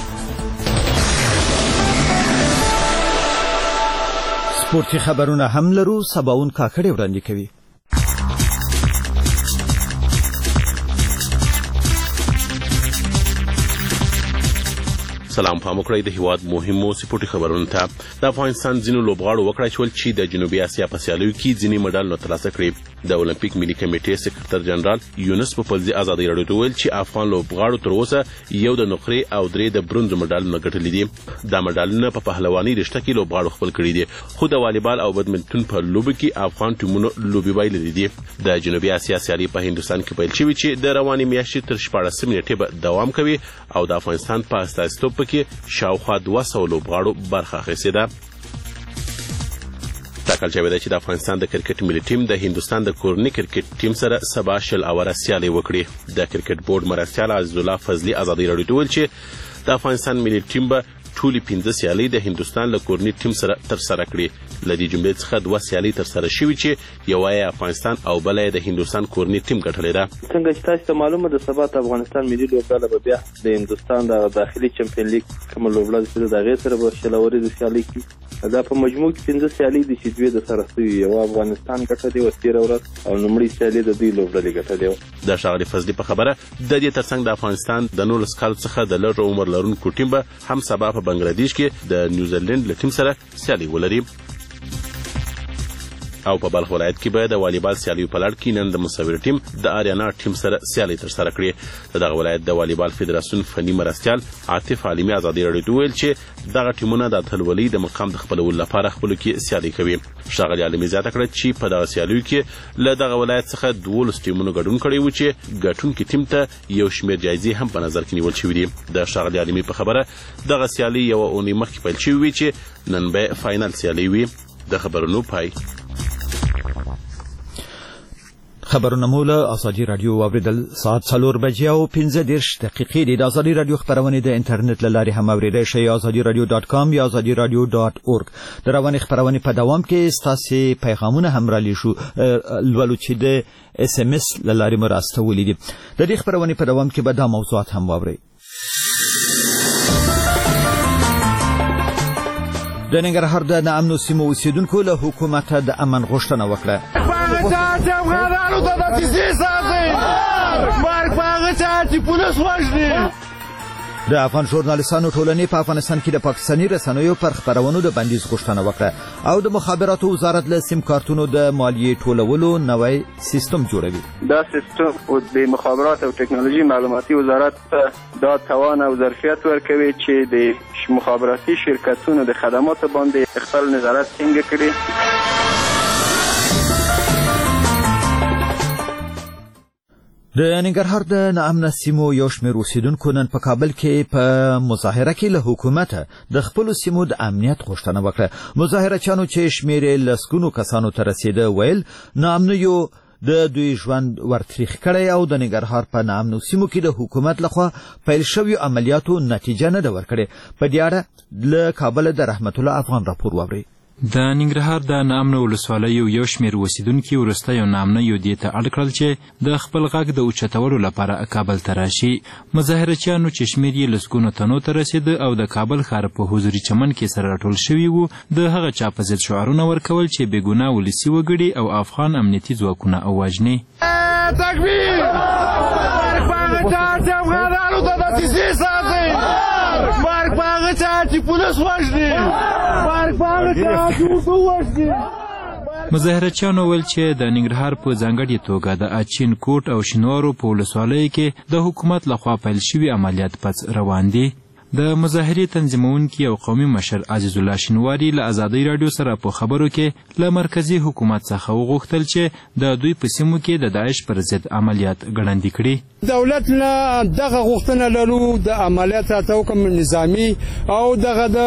سپورتي خبرونه هم لرو. سباون کاکړي وړاندې کوي. سلام پام وکړئ د هیواد مهمو سپورتي خبرونو ته. د افغانستان ځینو لوبغاړو وکړای شول چې د جنوبي اسیا په سیالیو کې ځینې مډالونه ترلاسه کړي. د اولمپیک ملي کمیټې سکرټر جنرال یونس په پلزي ازادي راډیو ته ویل چې افغان لوبغاړو تر اوسه یو د نقرې او درې د برونز مډالونه ګټلي دي. دا مډالونه په پهلواني رشته کې لوبغاړو خپل کړي دي، خو د والیبال او بدمنټون په لوبو کې افغان ټیمونو لوبي بایللې دي. د جنوبي اسیا سیالي په هندستان کې پیل شوې چې د روانې میاشتې تر 14 نیټې به دوام کوي او د افغانستان په استازیتوب کې شاوخوا 200 لوبغاړو برخه اخیستې ده. ټاکل شوې ده چې د افغانستان د کرکټ ملي ټیم د هندستان د کورني کرکټ ټیم سره سبا شل اوره سیالي وکړي. د کرکټ بورډ مرستیال عزیز الله فضلي ازادي راډیو ته ویل چې د افغانستان ملي ټیم به ټولې 15 سیالۍ د هندستان له کورني ټیم سره ترسره کړي. له دې جملې څخه 2 سیالۍ ترسره شوې چې یوه یې افغانستان او بله یې د هندستان کورني ټیم ګټلې ده. څنګه چې تاسو ته معلومه ده سبا د افغانستان ملي لوبډله به بیا د هندستان د داخلي چمپیون لیګ کومه لوبډله چې د هغې سره به شل اوريزه سیالۍ کوي. دا په مجموع کې 15 سیالۍ دي چې دوی د سره شوي. یوه افغانستان ګټلې وه تېره ورځ او لومړۍ سیالۍ د دوی لوبډلې ګټلې وه. د ښاغلي فضلي په خبره د دې ترڅنګ د افغانستان د 19 کالو څخه د لږ عمر لرونکو ټیم به هم سبا په بنګلادیش کې د نیوزیلند له ټیم سره سیالي ولري. او په بلخ ولایت کې به د والیبال سیالیو په لړ کې نن د مصور ټیم د آریانا ټیم سره سیالي ترسره کړې. دغه ولایت د والیبال فدراسیون فني مرستیال عاطف عالمي ازادي راډیو ته ویل چې دغه ټیمونه د اتلولۍ د مقام د خپلولو لپاره خپلو کې سیالي کوي. ښاغلي عالمي زیاته کړه چې په دغه سیالیو کې له دغه ولایت څخه 12 ټیمونو ګډون کړی و چې ګټونکي ټیم ته یو شمېر جایزې هم په نظر کې نیول شوي دي. د ښاغلي عالمي په خبره دغه سیالي یوه اونۍ مخکې پیل شوې وي چې نن به فاینل سیالي وي. د خبرونو پای. خبرونه مو له ازادي رادیو اوریدل ساعت 4 بجې او 15 دقیقې د ازادي رادیو خبرونه د انټرنیټ له لارې هم اوریدئ شئ azadiradio.com یا azadiradio.org د رواني خبرونه په دوام کې ستاسو پیغامونه هم را لېشو لولو چې د SMS له لارې مرسته ولیدي د دې خبرونه په دوام کې به دا موضوعات هم واورئ د ننګرهار د ناامنو سیمو اوسیدونکو له حکومت د امن غوښتنه وکړه د افغان ژورنالیستانو ټولنې په افغانستان کې د پاکستاني رسنیو پر خبرونو د بندیز غوښتنه وکړه او د مخابراتو وزارت له سیم کارتونو د مالیې ټولولو نوی سیستم جوړوي. دا سیستم د مخابرات او ټکنالوژي معلوماتي وزارت دا توان او ظرفیت ورکوي چې د مخابراتي شرکتونو د خدماتو باندې خپل نظارت ټینګ کړي. د ننګرهار د ناامنه سیمو یو شمېر اوسیدونکو نن په کابل کې په مظاهره کې له حکومت د خپلو سیمو د امنیت غوښتنه وکړه. مظاهرچیانو چې شمېر یې لسګونو کسانو ته رسېده ویل ناامنیو د دوی ژوند ورتریخ کړی او د ننګرهار په ناامنو سیمو کې د حکومت لخوا پیل شویو عملیاتو نتیجه نه ده ورکړې. په دې اړه له کابل د رحمت الله افغان راپور واورئ. د ننګرهار د ناامنو ولسوالیو یو شمېر اوسیدونکي وروسته یو ناامنیو دې ته اړ کړل چې د خپل غږ د اوچتولو لپاره کابل ته راشي. مظاهرچیانو چې شمېر یې لسګونو تنو ته رسېده او د کابل ښار په حضوري چمن کې سره راټول شوي وو د هغه چا په ضد شعارونه ورکول چې بېګناه ولسي وګړي او افغان امنیتي ځواکونه وژني. تکبیر مظاهرچیانو ویل چې د ننګرهار په ځانګړې توګه د اچین کوټ او شینوارو په ولسوالیو کې د حکومت لخوا پیل شوي عملیات پس روان دي. د مظاهرې تنظیمونکي او قومي مشر عزیز الله شینواري له ازادي رادیو سره په خبرو کې له مرکزي حکومت څخه وغوښتل چې د دوی په سیمو کې د داعش پر ضد عملیات ګړندي کړي. دولت نه دغه غوښتنه لرو د عملیات راته کوم نظامی او دغه د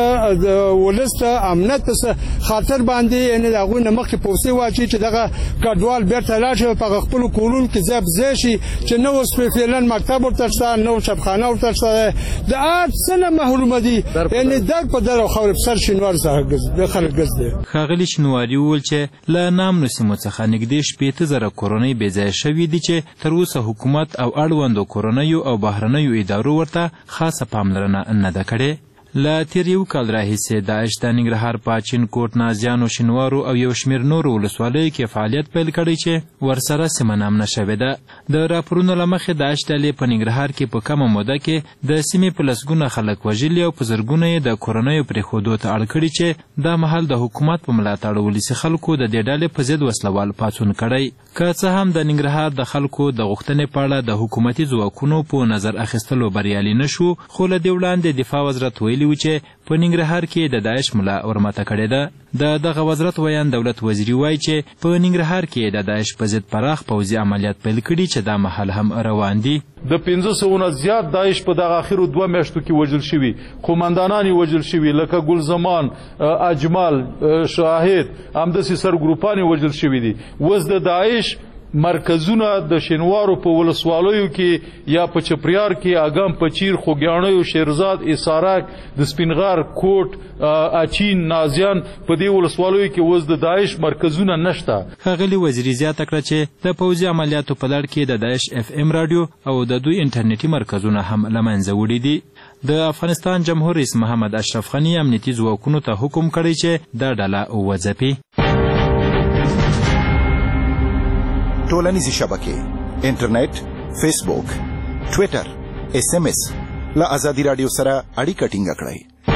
ولس ته امنیت خاطر باندې ان دغه نمخ پوسې واچي چې دغه کډوال بیرته لاړ په خپل کولون کې ځب زشي چې نو سپیشل مکتب ورته نو شبخانه ورته د سنه محروم دي یعنی در په در خو سر شینوار سره د خلک ګرځي. خاغلی شینواری ول چې له نامنو سیمو څخه نږدې 15,000 کورنۍ بې ځای شوي دي چې تر اوسه حکومت او اړوندو کورنیو او بهرنیو ادارو ورته خاصه پاملرنه نه ده کړې. له تیر یو کال راهیسې داعش د ننګرهار په اچین کوټ نازیانو شینوارو او یو شمېر نورو ولسوالیو کې فعالیت پیل کړی چې ورسره سیمه نامنه شوې ده. د راپورونو له مخې داعش ډلې په ننګرهار کې په کمه موده کې د سیمې په لسګونه خلک وژلي او په زرګونه یې د کورنیو پرېښودو ته اړ کړي چې دا مهال د حکومت په ملاتړ ولسي خلکو د دې ډلې په ضد وسلوال پاڅون کړی. که څه هم د ننګرهار د خلکو د غوښتنې په اړه د حکومتي ځواکونو په نظر اخیستلو بریالي نه شو، خو له دې وړاندې دفاع وزارت ویلي و چې په ننګرهار کې د داعش ملا ورماته کړې ده. د دغه وزارت ویان دولت وزیري وایي چې په ننګرهار کې د داعش په ضد پراخ پوځي عملیات پیل کړي چې دا مهال هم روان دي. د 500 زیات داعش په دغه اخیرو 2 میاشتو کې وژل شوي، قومندانان یې وژل شوي لکه ګلزمان، اجمل، شاهد، همداسې سرګروپان یې وژل شوي دي. اوس د داعش مرکزونه د شینوارو په ولسوالیو کې یا په چپریار کې اګام پچیر، خوګیاڼیو، شیرزاد، اسارک، د سپینغار، کوټ، اچین، نازیان په دې ولسوالیو کې اوس د داعش مرکزونه نشته. ښاغلي وزیري زیاته کړه چې د پوځي عملیاتو په لړ کې د داعش FM رادیو او د دوی انټرنیټي مرکزونه هم له منځه وړي دي. د افغانستان جمهور رئیس محمد اشرف غني امنیتي ځواکونو ته حکم کړی چې دا ډله وځپي. ټولنیزې شبکې، انټرنیټ، فیسبوک، ټویټر، SMS له ازادي رادیو سره اړیکه ټینګ کړئ.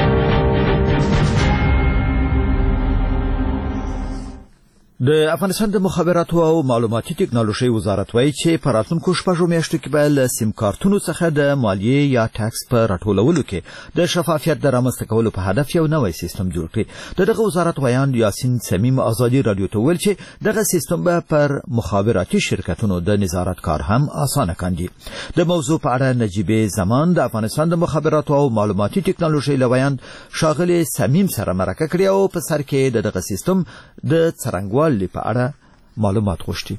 د افغانستان د مخابراتو او معلوماتي ټکنالوژي وزارت وایي چې په راتلونکو شپږو میاشتو کې به له سیم کارتونو څخه د مالیې یا ټاکس په راټولولو کې د شفافیت د رامنځته کولو په هدف یو نوی سیستم جوړ کړي. دغه وزارت ویان یاسین سمیم ازادي رادیو ته ویل چې دغه سیستم به پر مخابراتي شرکتونو د نظارت کار هم اسانه کاندي. د موضوع په اړه نجیب زمان د افغانستان د مخابراتو او معلوماتي ټکنالوژي لویان شاغلي سمیم سره مرکه کړې او په سر کې دغه سیستم د څرنګوالي په اړه معلومات غوښتي.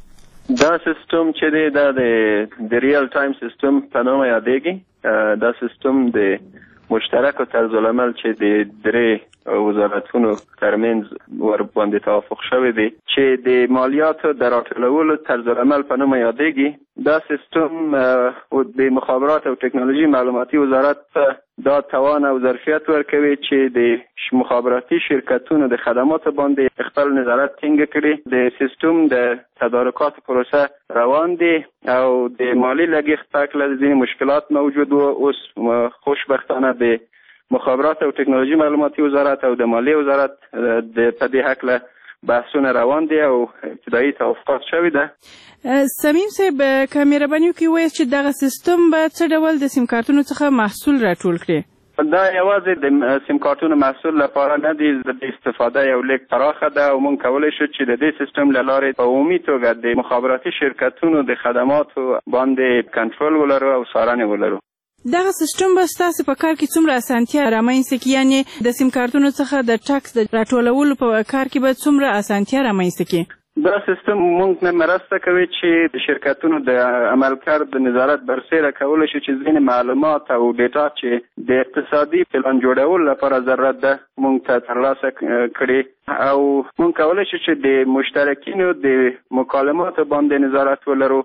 دا سیستم چې دی دا د ریل ټایم سیستم په نوم یادېږي. دا سیستم د مشترک طرز العمل چې د درې وزارتونو ترمنځ ورباندې توافق شوی دی چې د مالیاتو د راټولولو طرز العمل په نوم یادېږي. دا سیستم د مخابرات او ټکنالوژي معلوماتي وزارت دا توان او ظرفیت ورکوي چې د مخابراتي شرکتونو د خدماتو باندې خپل نظارت ټینګ کړي. د سیستم د تدارکات پروسه روان دي او د مالی لګښت په اړه ځینې مشکلات موجود وو. اوس خوشبختانه د مخابرات او ټکنالوژي معلوماتي وزارت او د مالیې وزارت د په دې حق له بحثونه روان دي او ابتدایي توافقات شوي ده. سمیم صاحب که مهرباني وکړئ ووایاست چې دغه سیستم به څه ډول د سیم کارتونو څخه محصول راټول کړي؟ دا یوازې د سیم کارتونو محصول لپاره نه دی، د استفاده یو لیک پراخه ده او موږ کولی شو چې د دې سیستم له لارې په عمومي توګه د مخابراتي شرکتونو د خدماتو باندې کنټرول ولرو او څارنه ولرو. دغه سیستم به ستاسو په کار کې څومره اسانتیا رامنځته کړي؟ یعنې د سیم کارتونو څخه د ټکس د راټولولو په کار کې به څومره اسانتیا رامنځته کړي؟ دا سیستم موږ نه مرسته کوي چې د شرکتونو د عملکرد د نظارت برسېره کولی شي چې ځینې معلومات او ډیټا چې د اقتصادي پلان جوړولو لپاره ضرورت ده موږ ته ترلاسه کړي او موږ کولی شو چې د مشترکینو د مکالماتو باندې نظارت ولرو.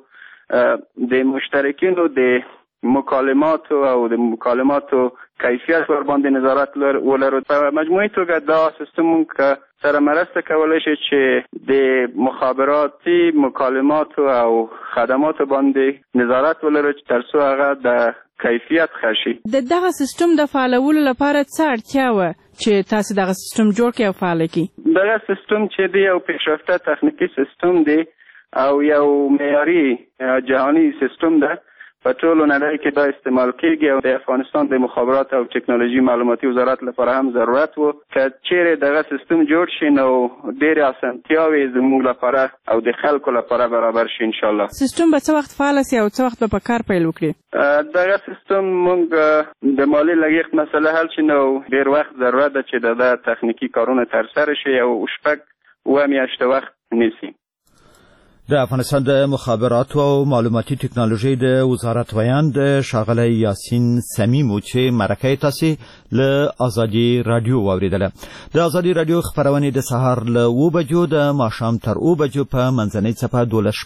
د مشترکینو د مکالماتو او د مکالماتو کیفیت ور باندې نظارت ولرو. په مجموعي توګه دا سیستم موږ سره مرسته کولی شي چې د مخابراتي مکالماتو او خدماتو باندې نظارت ولرو چې تر څو هغه د کیفیت ښه شي. د دغه سیستم د فعالولو لپاره څه اړتیا وه چې تاسو دغه سیستم جوړ کړئ او فعال کړئ؟ دغه سیستم چې دی یو پیشرفته تخنیکي سیستم دی او یو معیاري جهاني سیستم ده. په ټولو نړۍ کې دا استعمال کېږي او د افغانستان د مخابرات او ټکنالوژي معلوماتي وزارت لپاره هم ضرورت و که چیرې دغه سیستم جوړ شي نو ډېرې اسانتیاوې زموږ لپاره او د خلکو لپاره برابر شي انشاءالله. سیستم به څه وخت فعال شي او څه وخت به په کار پیل وکړي؟ دغه سیستم موږ د مالي لګښت مسله حل شي نو ډېر وخت ضرورت ده چې د تخنیکي کارونه ترسره شي او 6 میاشتې وخت نیسي. د افغانستان د مخابرات او معلوماتي ټکنالوژي د وزارت ویاند ښاغلی یاسین سمیم چې مرکه تاسو له ازادي رادیو واوریدله. د ازادي رادیو خبرونه د سهار له 9 بجو د ماښام تر 9 بجو په منځنۍ څپه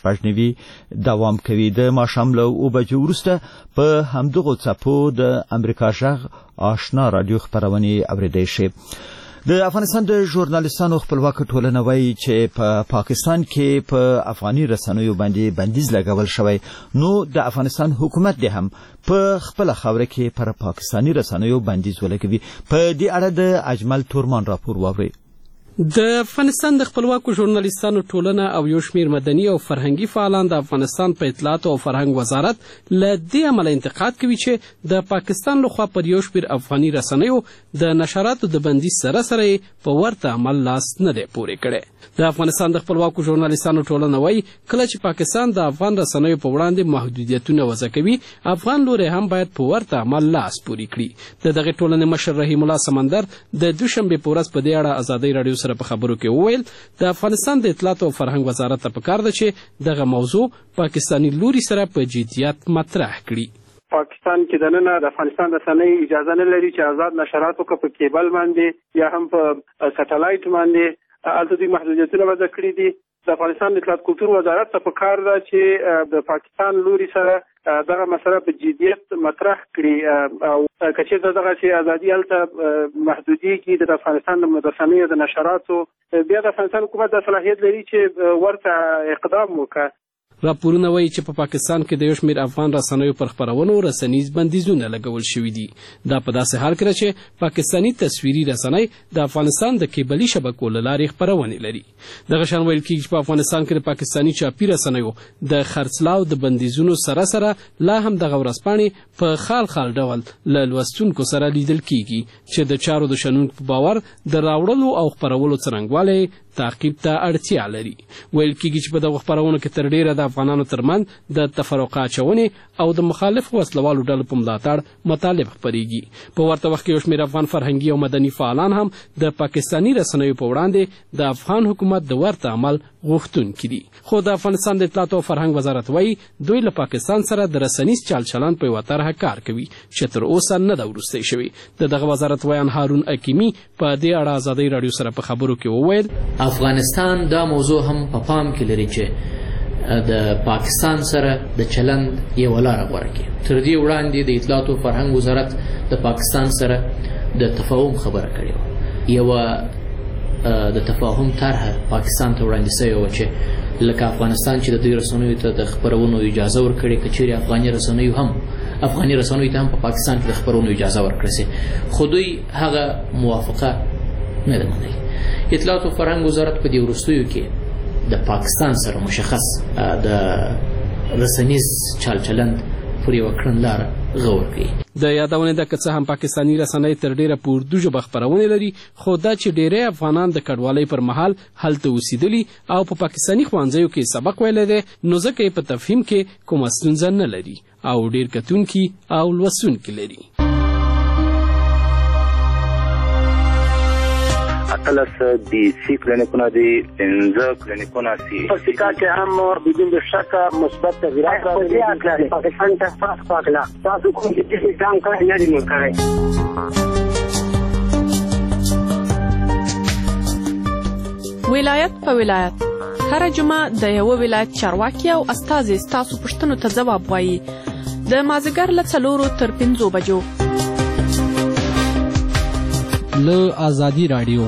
12:09 دوام کوي. د ماښام له 9 بجو وروسته په همدغو څپو د امریکا غږ آشنا رادیو خبرونه اوریدای شي. د افغانستان د ژورنالیستانو خپلواک ټولنه وایي چې په پاکستان کې په افغاني رسنیو باندې بندیز لګول شوی، نو د افغانستان حکومت دې هم په خپل خاوره کې پر پاکستاني رسنیو بندیز ولګوي. په دې اړه د اجمل تورمان راپور واورئ. د افغانستان د خپلواکو ژورنالیستانو ټولنه او یو شمېر مدني او فرهنګي فعالان د افغانستان په اطلاعاتو او فرهنګ وزارت له دې عمله انتقاد کوي چې د پاکستان لخوا پر یو شمېر افغاني رسنیو د نشراتو د بندیز سره سره په ورته عمل لاس نه دی پورې کړی. د افغانستان د خپلواکو ژورنالیستانو ټولنه وایي کله چې پاکستان د افغان رسنیو په وړاندې محدودیتونه وضع کوي، افغان لوري هم باید په ورته عمل لاس پورې کړي. د دغې ټولنې مشر رحیم الله سمندر د دوشنبې په ورځ په دې اړه ازادۍ رادیو سره په خبرو کې وویل د افغانستان د اطلاعاتو او فرهنګ وزارت ته پکار ده چې دغه موضوع پاکستاني لوري سره په جدیت مطرح کړي. پاکستان کې دننه د افغانستان رسنۍ اجازه نه لري چې آزاد نشرات وکړي په کیبل باندې یا هم په سټلایټ باندې. هلته دوی محدودیتونه وضع کړي دي. د افغانستان د اطلاعات کلتور وزارت ته پکار ده چې د پاکستان لوري سره دغه مسله په جدیت مطرح کړي او که چېرته دغسې ازادي هلته محدودېږي د افغانستان د رسنیو د نشراتو، بیا د افغانستان حکومت دا صلاحیت لري چې ورته اقدام وکړي. راپورونه وایي چې په پاکستان کې د یو شمېر افغان رسنیو پر خپرونو رسنیز بندیزونه لګول شوي دي. دا په داسې حال کې ده چې پاکستاني تصویري رسنۍ د افغانستان د کیبلي شبکو له لارې خپرونې لري. دغه شان ویل کېږي چې په افغانستان کې د پاکستاني چاپي رسنیو د خرڅلاو د بندیزونو سره سره لا هم دغه ورځپاڼې په خال خال ډول له لوستونکو سره لیدل کېږي چې د چارو د شنونکو په باور د راوړلو او خپرولو څرنګوالی تعقیب ته اړتیا لري. ویل کېږي چې په دغو خپرونو کې تر ډیره د افغانانو ترمنځ د تفرقه اچونې او د مخالفو وسلوالو ډلو په ملاتړ مطالب خپریږي. په ورته وخت کې یو شمېر افغان فرهنګي او مدني فعالان هم د پاکستاني رسنیو په وړاندې د افغان حکومت د ورته عمل غوښتونکي دي. خو د افغانستان د اطلاعاتو او فرهنګ وزارت وایي دوی له پاکستان سره د رسنیز چال چلند په یوه طرحه کار کوي چې تر اوسه نه ده وروستی شوې. د دغه وزارت ویان هارون اکیمي په دې اړه ازادۍ راډیو سره په خبرو کې وویل افغانستان دا موضوع هم په پام کې لري چې د پاکستان سره د چلند یوه لاره غوره کړي. تر دې وړاندې د اطلاعاتو او فرهنګ وزارت د پاکستان سره د تفاهم خبره کړې وه. یوه د تفاهم طرحه پاکستان ته وړاندې شوې وه چې لکه افغانستان چې د دوی رسنیو ته د خپرونو اجازه ورکړي که چیرې افغاني رسنیو ته هم په پاکستان کې د خپرونو اجازه ورکړی سي، خو دوی هغه موافقه نه ده منلې. اطلاعات او فرهنګ وزارت په دې وروستیو کې د پاکستان سره مشخص د رسنیز چال چلند پر یوه کړنلاره غور کوي. د یادونې ده که څه هم پاکستاني رسنۍ تر ډیره په اردو ژبه خپرونې لري، خو دا چې ډیری افغانان د کډوالۍ پر مهال هلته اوسېدلي او په پاکستاني ښوونځیو کې سبق ویلی دی، نو ځکه یې په تفهیم کې کومه ستونزه نه لري او ډیر کتونکي او لوستونکي لري. اتلس دی سی کلینیکونه دي، 15 کلینیکونه سي. په سیکا کې هم بدون شک مثبت تغیرات راغلي دي. پاکستان ته پاکلا تاسو کوم چې کام کوي نه دي کوي. ولایت په ولایت هر جمعه د یو ولایت چارواکي او استازي تاسو پوښتنو ته ځواب وایي. د مازیګر له 4 تر 5 بجو له ازادي راډیو.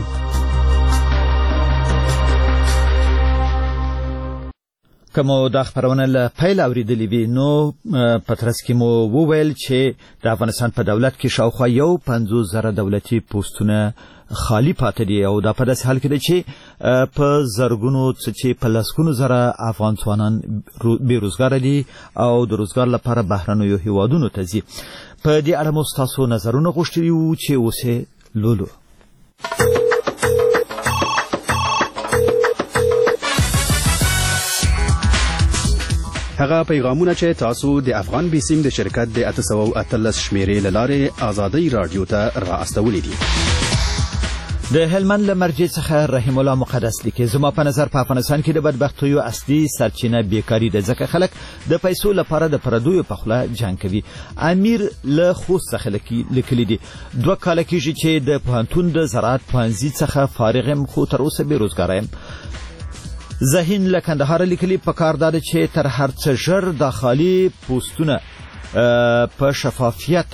کومو دا خبرونه له پیل اوریدلې وي نو په ترڅ کې مو وویل چې د افغانستان په دولت کې شاوخوا 50,000 دولتي پوسټونه خالی پاتې دي او دا په داسې حال کې دی چې په زرګونو چې په لسګونو زره افغان ځوانان بېروزګاره دي او د روزګار لپاره بهرنیو هیوادونو ته ځي. په دې اړه مو ستاسو نظرونه غوښتلي وو چې اوس یې لولو. هغه پیغامونه چې تاسو د افغان بیسیم د شرکت د 813 شمیرې له لارې ازادۍ راډیو ته را استولې دي. د هلمند له مرجع څخه رحیم الله مقدس لیکي زما په نظر په افغانستان کې د بدبختیو اصلي سرچینه بیکاری ده، ځکه خلک د پیسو لپاره د پردیو په خوله جنګ کوي. امیر له خوست څخه لیکلي دي 2 کاله کېږي چې د پوهنتون د زراعت پوهنځي څخه فارغ یم خو تر اوسه بېروزګاره یم. زهین له کندهار لیکلي په کار ده چې تر هر څه ژر د خالي پوسټونه په شفافیت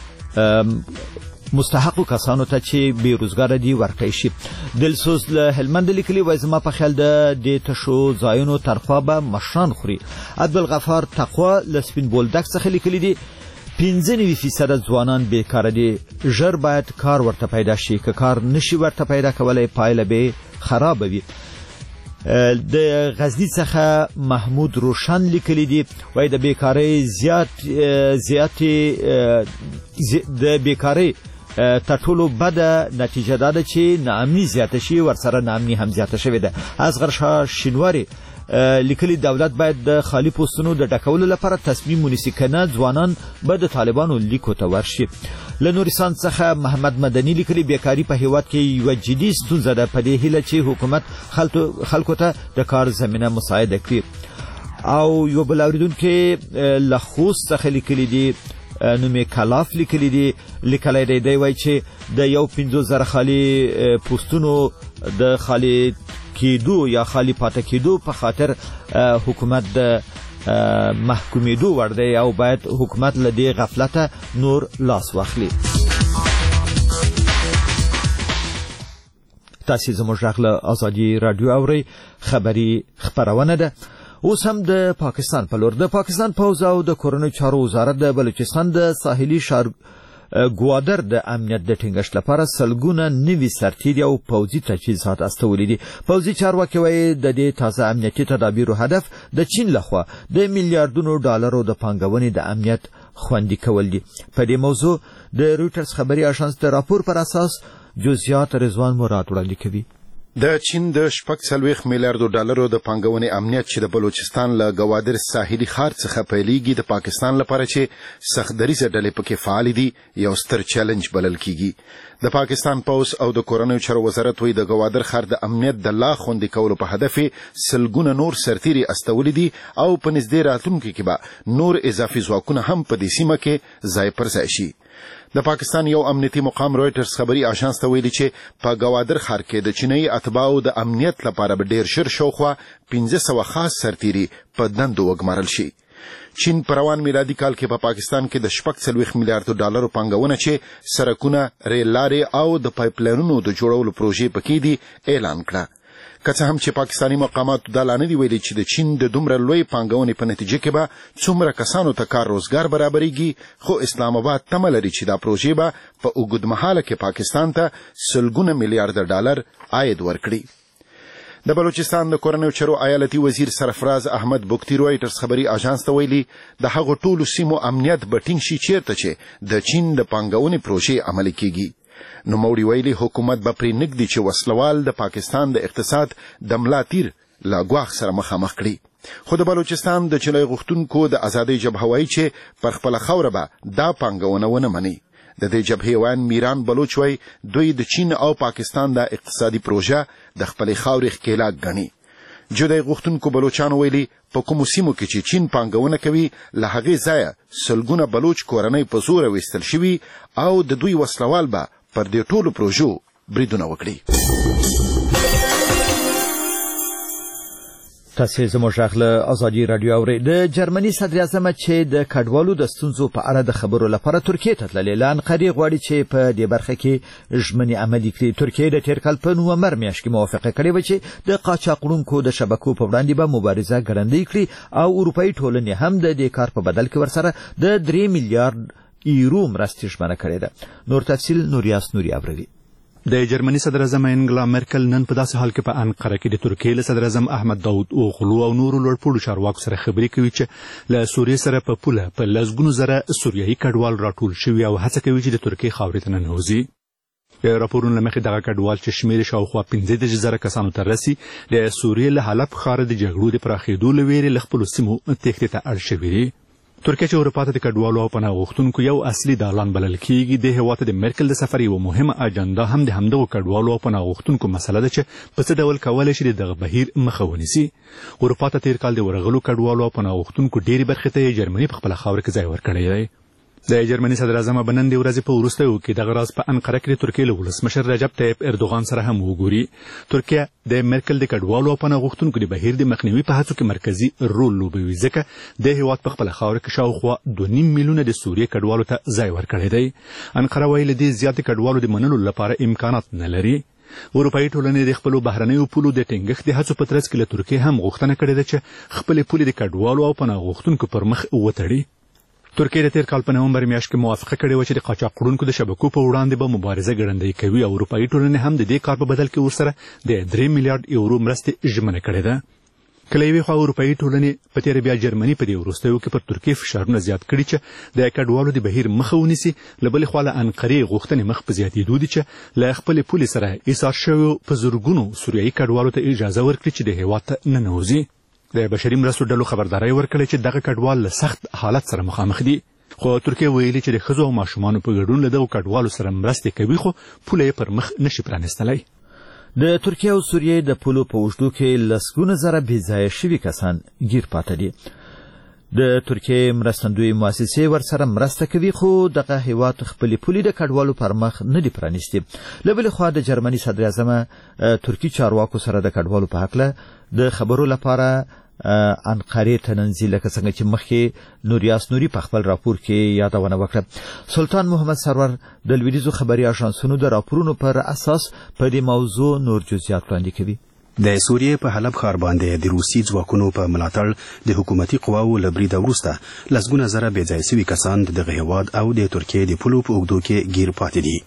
مستحقو کسانو ته چې بېروزګاره دي ورکړی شي. دلسوز له هلمند لیکلي وایي زما په خیال د دې تشو ځایونو ترخوا به مشران خوري. عبدالغفار تقوا له سپین بولدک څخه لیکلي دي 95% ځوانان بیکاره دي، ژر باید کار ورته پیدا شي، که کار نشي ورته پیدا کولی پایله به خراب وي. د غزنی څخه محمود روشن لیکلی دی وای د بیکاری د بیکاری تټولو بد نتیجه ده چې ناامني زیاته شي، ورسره ناامني هم زیاته شوې ده. اصغر شاه شینواری لیکلي دولت باید د خالی پوستونو د ډکولو لپاره تصمیم ونیسي، کنه ځوانان به د طالبانو لیکو ته ورشي. له نورستان څخه محمد مدني لیکلي بیکاری په هیواد کې یوه جدي ستونزه ده، په دې هیله چې حکومت خلکو ته د کار زمینه مساعده کړي. او یو بل اوریدونکی له خوست څخه لیکلي دي نومې کلاف لیکلی دی وایي چې د 15,000 خالي پوستونو د خالي کېدو یا خالي پاتې کېدو په خاطر حکومت د محکومېدو وړ دی او باید حکومت له دې غفلته نور لاس واخلي. تاسې زموږ غږ له ازادي راډیو اورئ، خبري خپرونه ده. اوس هم د پاکستان په لور د پاکستان پوځ او د کورنیو چارو وزارت د بلوچستان د ساحلي ښار ګوادر د امنیت د ټینګښت لپاره سلګونه نوي سرتیري او پوځي تجهیزات استولي دي. پوځي چارواکي وایي د دې تازه امنیتي تدابیرو هدف د چین لخوا د میلیارډونو ډالرو د پانګونې د امنیت خوندي کول دي. په دې موضوع د رویټرز خبري اژانس د راپور پر اساس جزئیات رضوان مراد وړاندې کوي. د چین د 40 میلیارډ ډالرو د پانګونې امنیت چې د بلوچستان له گوادر ساحلي ښار څخه پیلېږي د پاکستان لپاره چې سختدریزه ډلې پکې فعال دي یو ستر چیلنج بلل کیږي د پاکستان پولیس او د کورنیو چارو وزارت وی د گوادر ښار د امنیت د لا خوندي کولو په هدف سلګونه نور سرتيري استولې دي او په نږدې راتلونکي کې به نور اضافي ځواکونه هم په دې سیمه کې ځای پر ځای شي د پاکستان یو امنیتي مقام رويټرز خبري اژانس ته ویلي چې په گوادر ښار کې د چینی اتباعو د امنیت لپاره به ډیر شر شوخوا 1500 خاص سرتيري په دندو وګمارل شي چین په روان میلادي کال کې په پاکستان کې د 40 میلیارډ ډالرو پانګونه چې سرکونه ریل لارې او د پایپ لاینونو د جوړولو پروژې پکې دي اعلان کړه که څه هم چې پاکستانی مقامات دا لا نه دي ویلي چې د چین د دومره لوی پانګونې په نتیجه کې به څومره کسانو ته کار روزګار برابرېږي خو اسلام آباد تمه لري چې دا پروژې به په اوږدمهاله کې پاکستان ته سلګونه میلیارډ ډالر عاید ورکړي د بلوچستان د کورنیو چارو ایالتي وزیر سرفراز احمد بوکتی رويټرز خبري اژانس ته ویلي د هغو ټولو سیمو امنیت به ټینګ شي چیرته چې د چین د پانګونې پروژې عملي کیږي نو موري ویلي حکومت به پرې نږدې چې وسلوال د پاکستان د اقتصاد د ملا تیر لا ګواښ سره مخامخ کړي خو د بلوچستان د چلای غوښتونکو د ازادۍ جبهه وایي چې پر خپل خوره به دا پانګونه ونه مني د دې جبهې وان میران بلوچ وایي دوی د چین او پاکستان د اقتصادي پروژه د خپل خاورې ښکېلاک ګڼي جدای غوښتونکو بلوچانو ویلي په کومو سیمو کې چې چین پانګونه کوي له هغې ځایه سلګونه بلوچ کورنۍ په زور ویستل شوي او د دوی وسلوال به پر دې ټولو پروژو بریدونه وکړي تاسو زموږ غږ له ازادي رادیو اورئ د جرمني صدر اعظم چې د کډوالو د ستونزو په اړه د خبرو لپاره ترکیه ته تللی له انقرې غواړي چې په دې برخه کې ژمنې عملي کړي ترکیه د تیر کال په نومبر میاشت کې موافقه کړې وه چې د قاچاقړونکو د شبکو په وړاندې به مبارزه ګړندۍ کړي او اروپایي ټولنې هم د دې کار په بدل کې ورسره د 3 میلیارډ یورو مرستې ژمنه کړې ده نور تفصیل نوریاس نوري ابروي د جرمني صدر اعظم انګلا مرکل نن په داسې حال کې په انقره کې د ترکیې له صدر اعظم احمد داود اوغلو او نورو لوړپوړو چارواکو سره خبرې کوي چې له سوریې سره په پوله په لسګونو زره سوریایي کډوال راټول شوي او هڅه کوي چې د ترکیې خاورې ته ننوځي راپورونه له مخې دغه کډوال چې شمېر شاوخوا 15,000 کسانو ته رسي د سوریې له حلب ښار د جګړو د پراخېدو له ویرې له خپلو سیمو تېښتې ته اړ شوي دي ترکیه چې اروپا ته د کډوالو او پناه غوښتونکو یو اصلي دالان بلل کیږي د هېواد د مرکل د سفر یوه مهمه اجنډا هم د همدغو کډوالو او پناه غوښتونکو مسله ده چې په څه ډول کولی شي دغه بهیر مخه ونیسي اروپا ته تېر کال د ورغلو کډوالو او پناه غوښتونکو ډېرې برخې ته یې جرمني په خپله خاوره کې ځای ورکړی دی د جرمني صدر اعظم به نن د ورځې په وروستیو کې دغه راز په انقره کې د ترکیې له ولسمشر رجب طیب اردوغان سره هم وګوري ترکیه د مرکل د کډوالو او پناه غوښتونکو د بهیر د مخنیوي په هڅو کې مرکزي رول لوبوي ځکه د هېواد په خپله خاوره کې شاوخوا 2.5 میلیونه د سوریې کډوالو ته ځای ورکړی دی انقره وایي له دې زیاتې کډوالو د منلو لپاره امکانات نه لري اروپایي ټولنې د خپلو بهرنیو پولو د ټینګښت د هڅو په ترڅ کې له ترکیې هم غوښتنه کړې ده چې خپلې پولې د کډوالو او پناه غوښتونکو پر مخ وتړي ترکیه د تیر کال په نومبر میاشت کې موافقه کړې وه چې د قاچاقړونکو د شبکو په وړاندې به مبارزه ګړندۍ کوي او اروپایي ټولنې هم د دې کار په بدل کې ورسره د 3 میلیارډ یورو مرستې ژمنه کړې ده که له یوې خوا اروپایي ټولنې په تېره بیا جرمني په دې وروستیو کې پر ترکیې فشارونه زیات کړي چې د کډوالو د بهیر مخه ونیسي له بلې خوا له انقرې غوښتنې مخ په زیاتېدو دي چې له خپلې پولې سره ایثار شویو په زرګونو سوریایي کډوالو ته اجازه ورکړي چې د هېواد ته ننوځي د بشري مرستو ډلو خبرداری ورکړې چې دغه کډوال له سخت حالت سره مخامخ دي خو ترکیه ویلي چې د ښځو او ماشومانو په ګډون له دغو کډوالو سره مرستې کوي خو پوله یې پر مخ نشي پرانیستلی د ترکیه او سوریې د پولو په اوږدو کې لسګونه زره بې ځایه شوي کسان ګیر پاته دي د ترکیې مرستندوی مؤسسې ورسره مرسته کوي خو دغه هېواد خپلې پولې د کډوالو پر مخ نه دي پرانیستي له بلې خوا د جرمني صدر اعظم ترکي چارواکو سره د کډوالو په هکله د خبرو لپاره انقرې ته ننځي لکه څنګه چې مخکې نوریاس نوري په خپل راپور کې یادونه وکړه سلطان محمد سرور د لویدیځو خبري اژانسونو د راپورونو پر اساس په دې موضوع نور جزئیات وړاندې کوي د سوریې په حلب ښار باندې د روسي ځواکونو په ملاتړ د حکومتي قواو له بریده وروسته لسګونه زره بې ځای سوي کسان د دغه هېواد او د ترکیې د پولو په اوږدو کې ګیر پاتې دي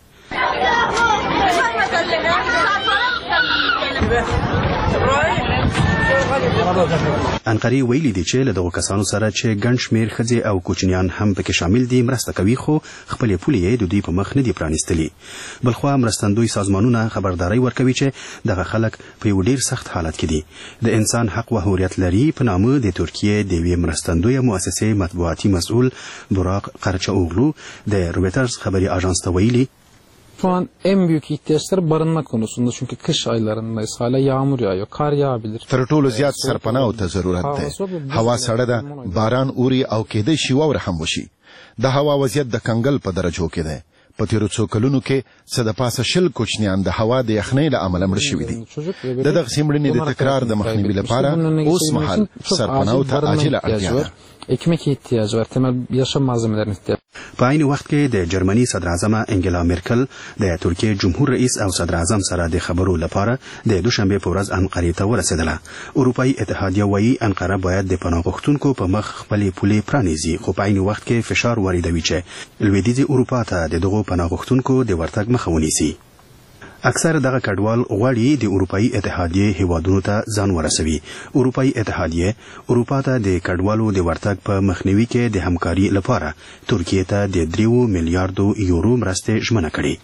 انقرې ویلي دي چې له دغو کسانو سره چې ګڼ شمېر ښځې او کوچنیان هم پکې شامل دي مرسته کوي خو خپلې پولې یې د دوی په مخ نه دي پرانیستلي. بلخوا مرستندوی سازمانونه خبرداری ورکوي چې دغه خلک په یو ډیر سخت حالت کې دي. د انسان حق و حریت لري په نامه د ترکیې د یوې مرستندویه مؤسسې مطبوعاتي مسئول براق قرچاوغلو د رویترز خبری آژانس ته ویلي Şu an en büyük ihtiyaçları barınma konusunda çünkü kış aylarındayız. Hala yağmur yağıyor, kar yağabilir. تر ټولو زیات سرپناه ته ضرورت دی. هوا سړه ده، باران اوري او کېدای شي واوره هم وشي. د هوا وضعیت د کنګل په درجو کې دی. په تیرو څو کلونو کې څه د پاسه 20 کوچنیان د هوا د یخنۍ له امله مړه شوي دي. د دغه سیمړنې د تکرار د مخنیوي لپاره اوس مهال سرپناه ته عاجله اړتیا ده. Ekmek ihtiyacı var, temel yaşam malzemelerine ihtiyacı. په عین وخت کې د جرمني صدر اعظم انګلا میرکل د ترکیې جمهور رئیس او صدر اعظم سره د خبرو لپاره د دوشنبه په ورځ انقرې ته ورسېدله. اروپایي اتحادیه وایي انقره باید د پناه غوښتونکو په مخ خپلې پولې پرانیزي خو په عین وخت کې فشار واردوي چې لویدیځې اروپا ته د دغو پناه غوښتونکو د ورتګ مخه ونیسي. اکثر دغه کډوال غواړي د اروپایي اتحادیې هیوادونو ته ځان ورسوي. اروپایي اتحادیې اروپا ته د کډوالو د ورتګ په مخنیوي کې د همکاري لپاره ترکیې ته د 3 میلیارډو یورو مرستې ژمنه کړې.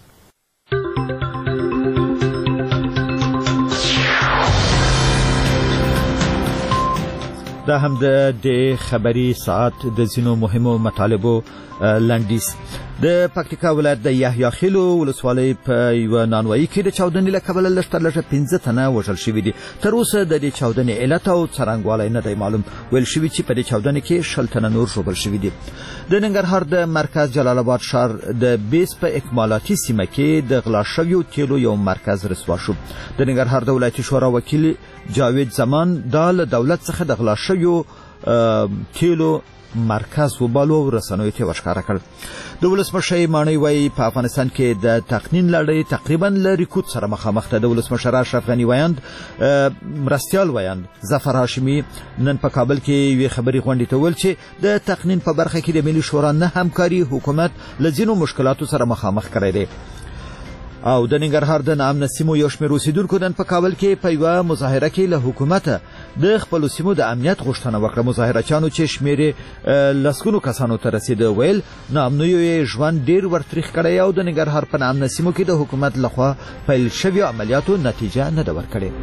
دا هم د خبري ساعت د ځینو مهمو مطالبو لنډیز. د پکتیکا ولایت د یحیی خیلو ولسوالۍ په یو نانوایي کې د چاودنې له کبله لږ 15 تنه وژل شوي دي. تر اوسه د دې چاودنې علت او څرنګوالی نه دی معلوم. ویل شوي چې په دې چاودنې کې 60 تنه نور ژوبل شوي دي. د ننګرهار د مرکز جلال آباد ښار د بیس په اکمالاتي سیمه کې د غلا شویو تیلو یو مرکز رسوا شو. د ننګرهار د ولایتي شورا وکیل جاوید زمان دا له دولت څخه د غلا شویو تیلو مرکز وبالو او رسنیو ته وښکاره کړ. د ولسمشر مانی وای په افغانستان کې د تقنین لړۍ تقریبا ل ریکورډ سره مخامخ ده. د ولسمشر اشرف غنی وایند مرستیال وایند ظفر هاشمی نن په کابل کې یو خبري غونډه ته ویل چې د تقنین په برخه کې د ملي شورا نه همکاري حکومت لزینو مشکلاتو سره مخامخ کړی دی. او د ننګرهار د نامنه سیمو یو شمېر اوسیدونکو نن په کابل کې په یوه مظاهره کې له حکومته د خپلو سیمو د امنیت غوښتنه وکړه. مظاهرچیانو چې شمېر لسګونو کسانو ته رسېده ویل نامنیو یې ژوند ډېر ورتریخ کړی او د ننګرهار په نامنه سیمو کې د حکومت لخوا پیل شویو عملیاتو نتیجه نه ده ورکړې.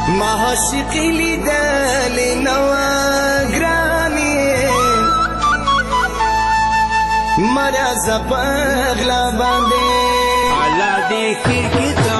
ما عاشقی لیدلې نو ګرانې مرزه پغلا باندې الله دې خیر کې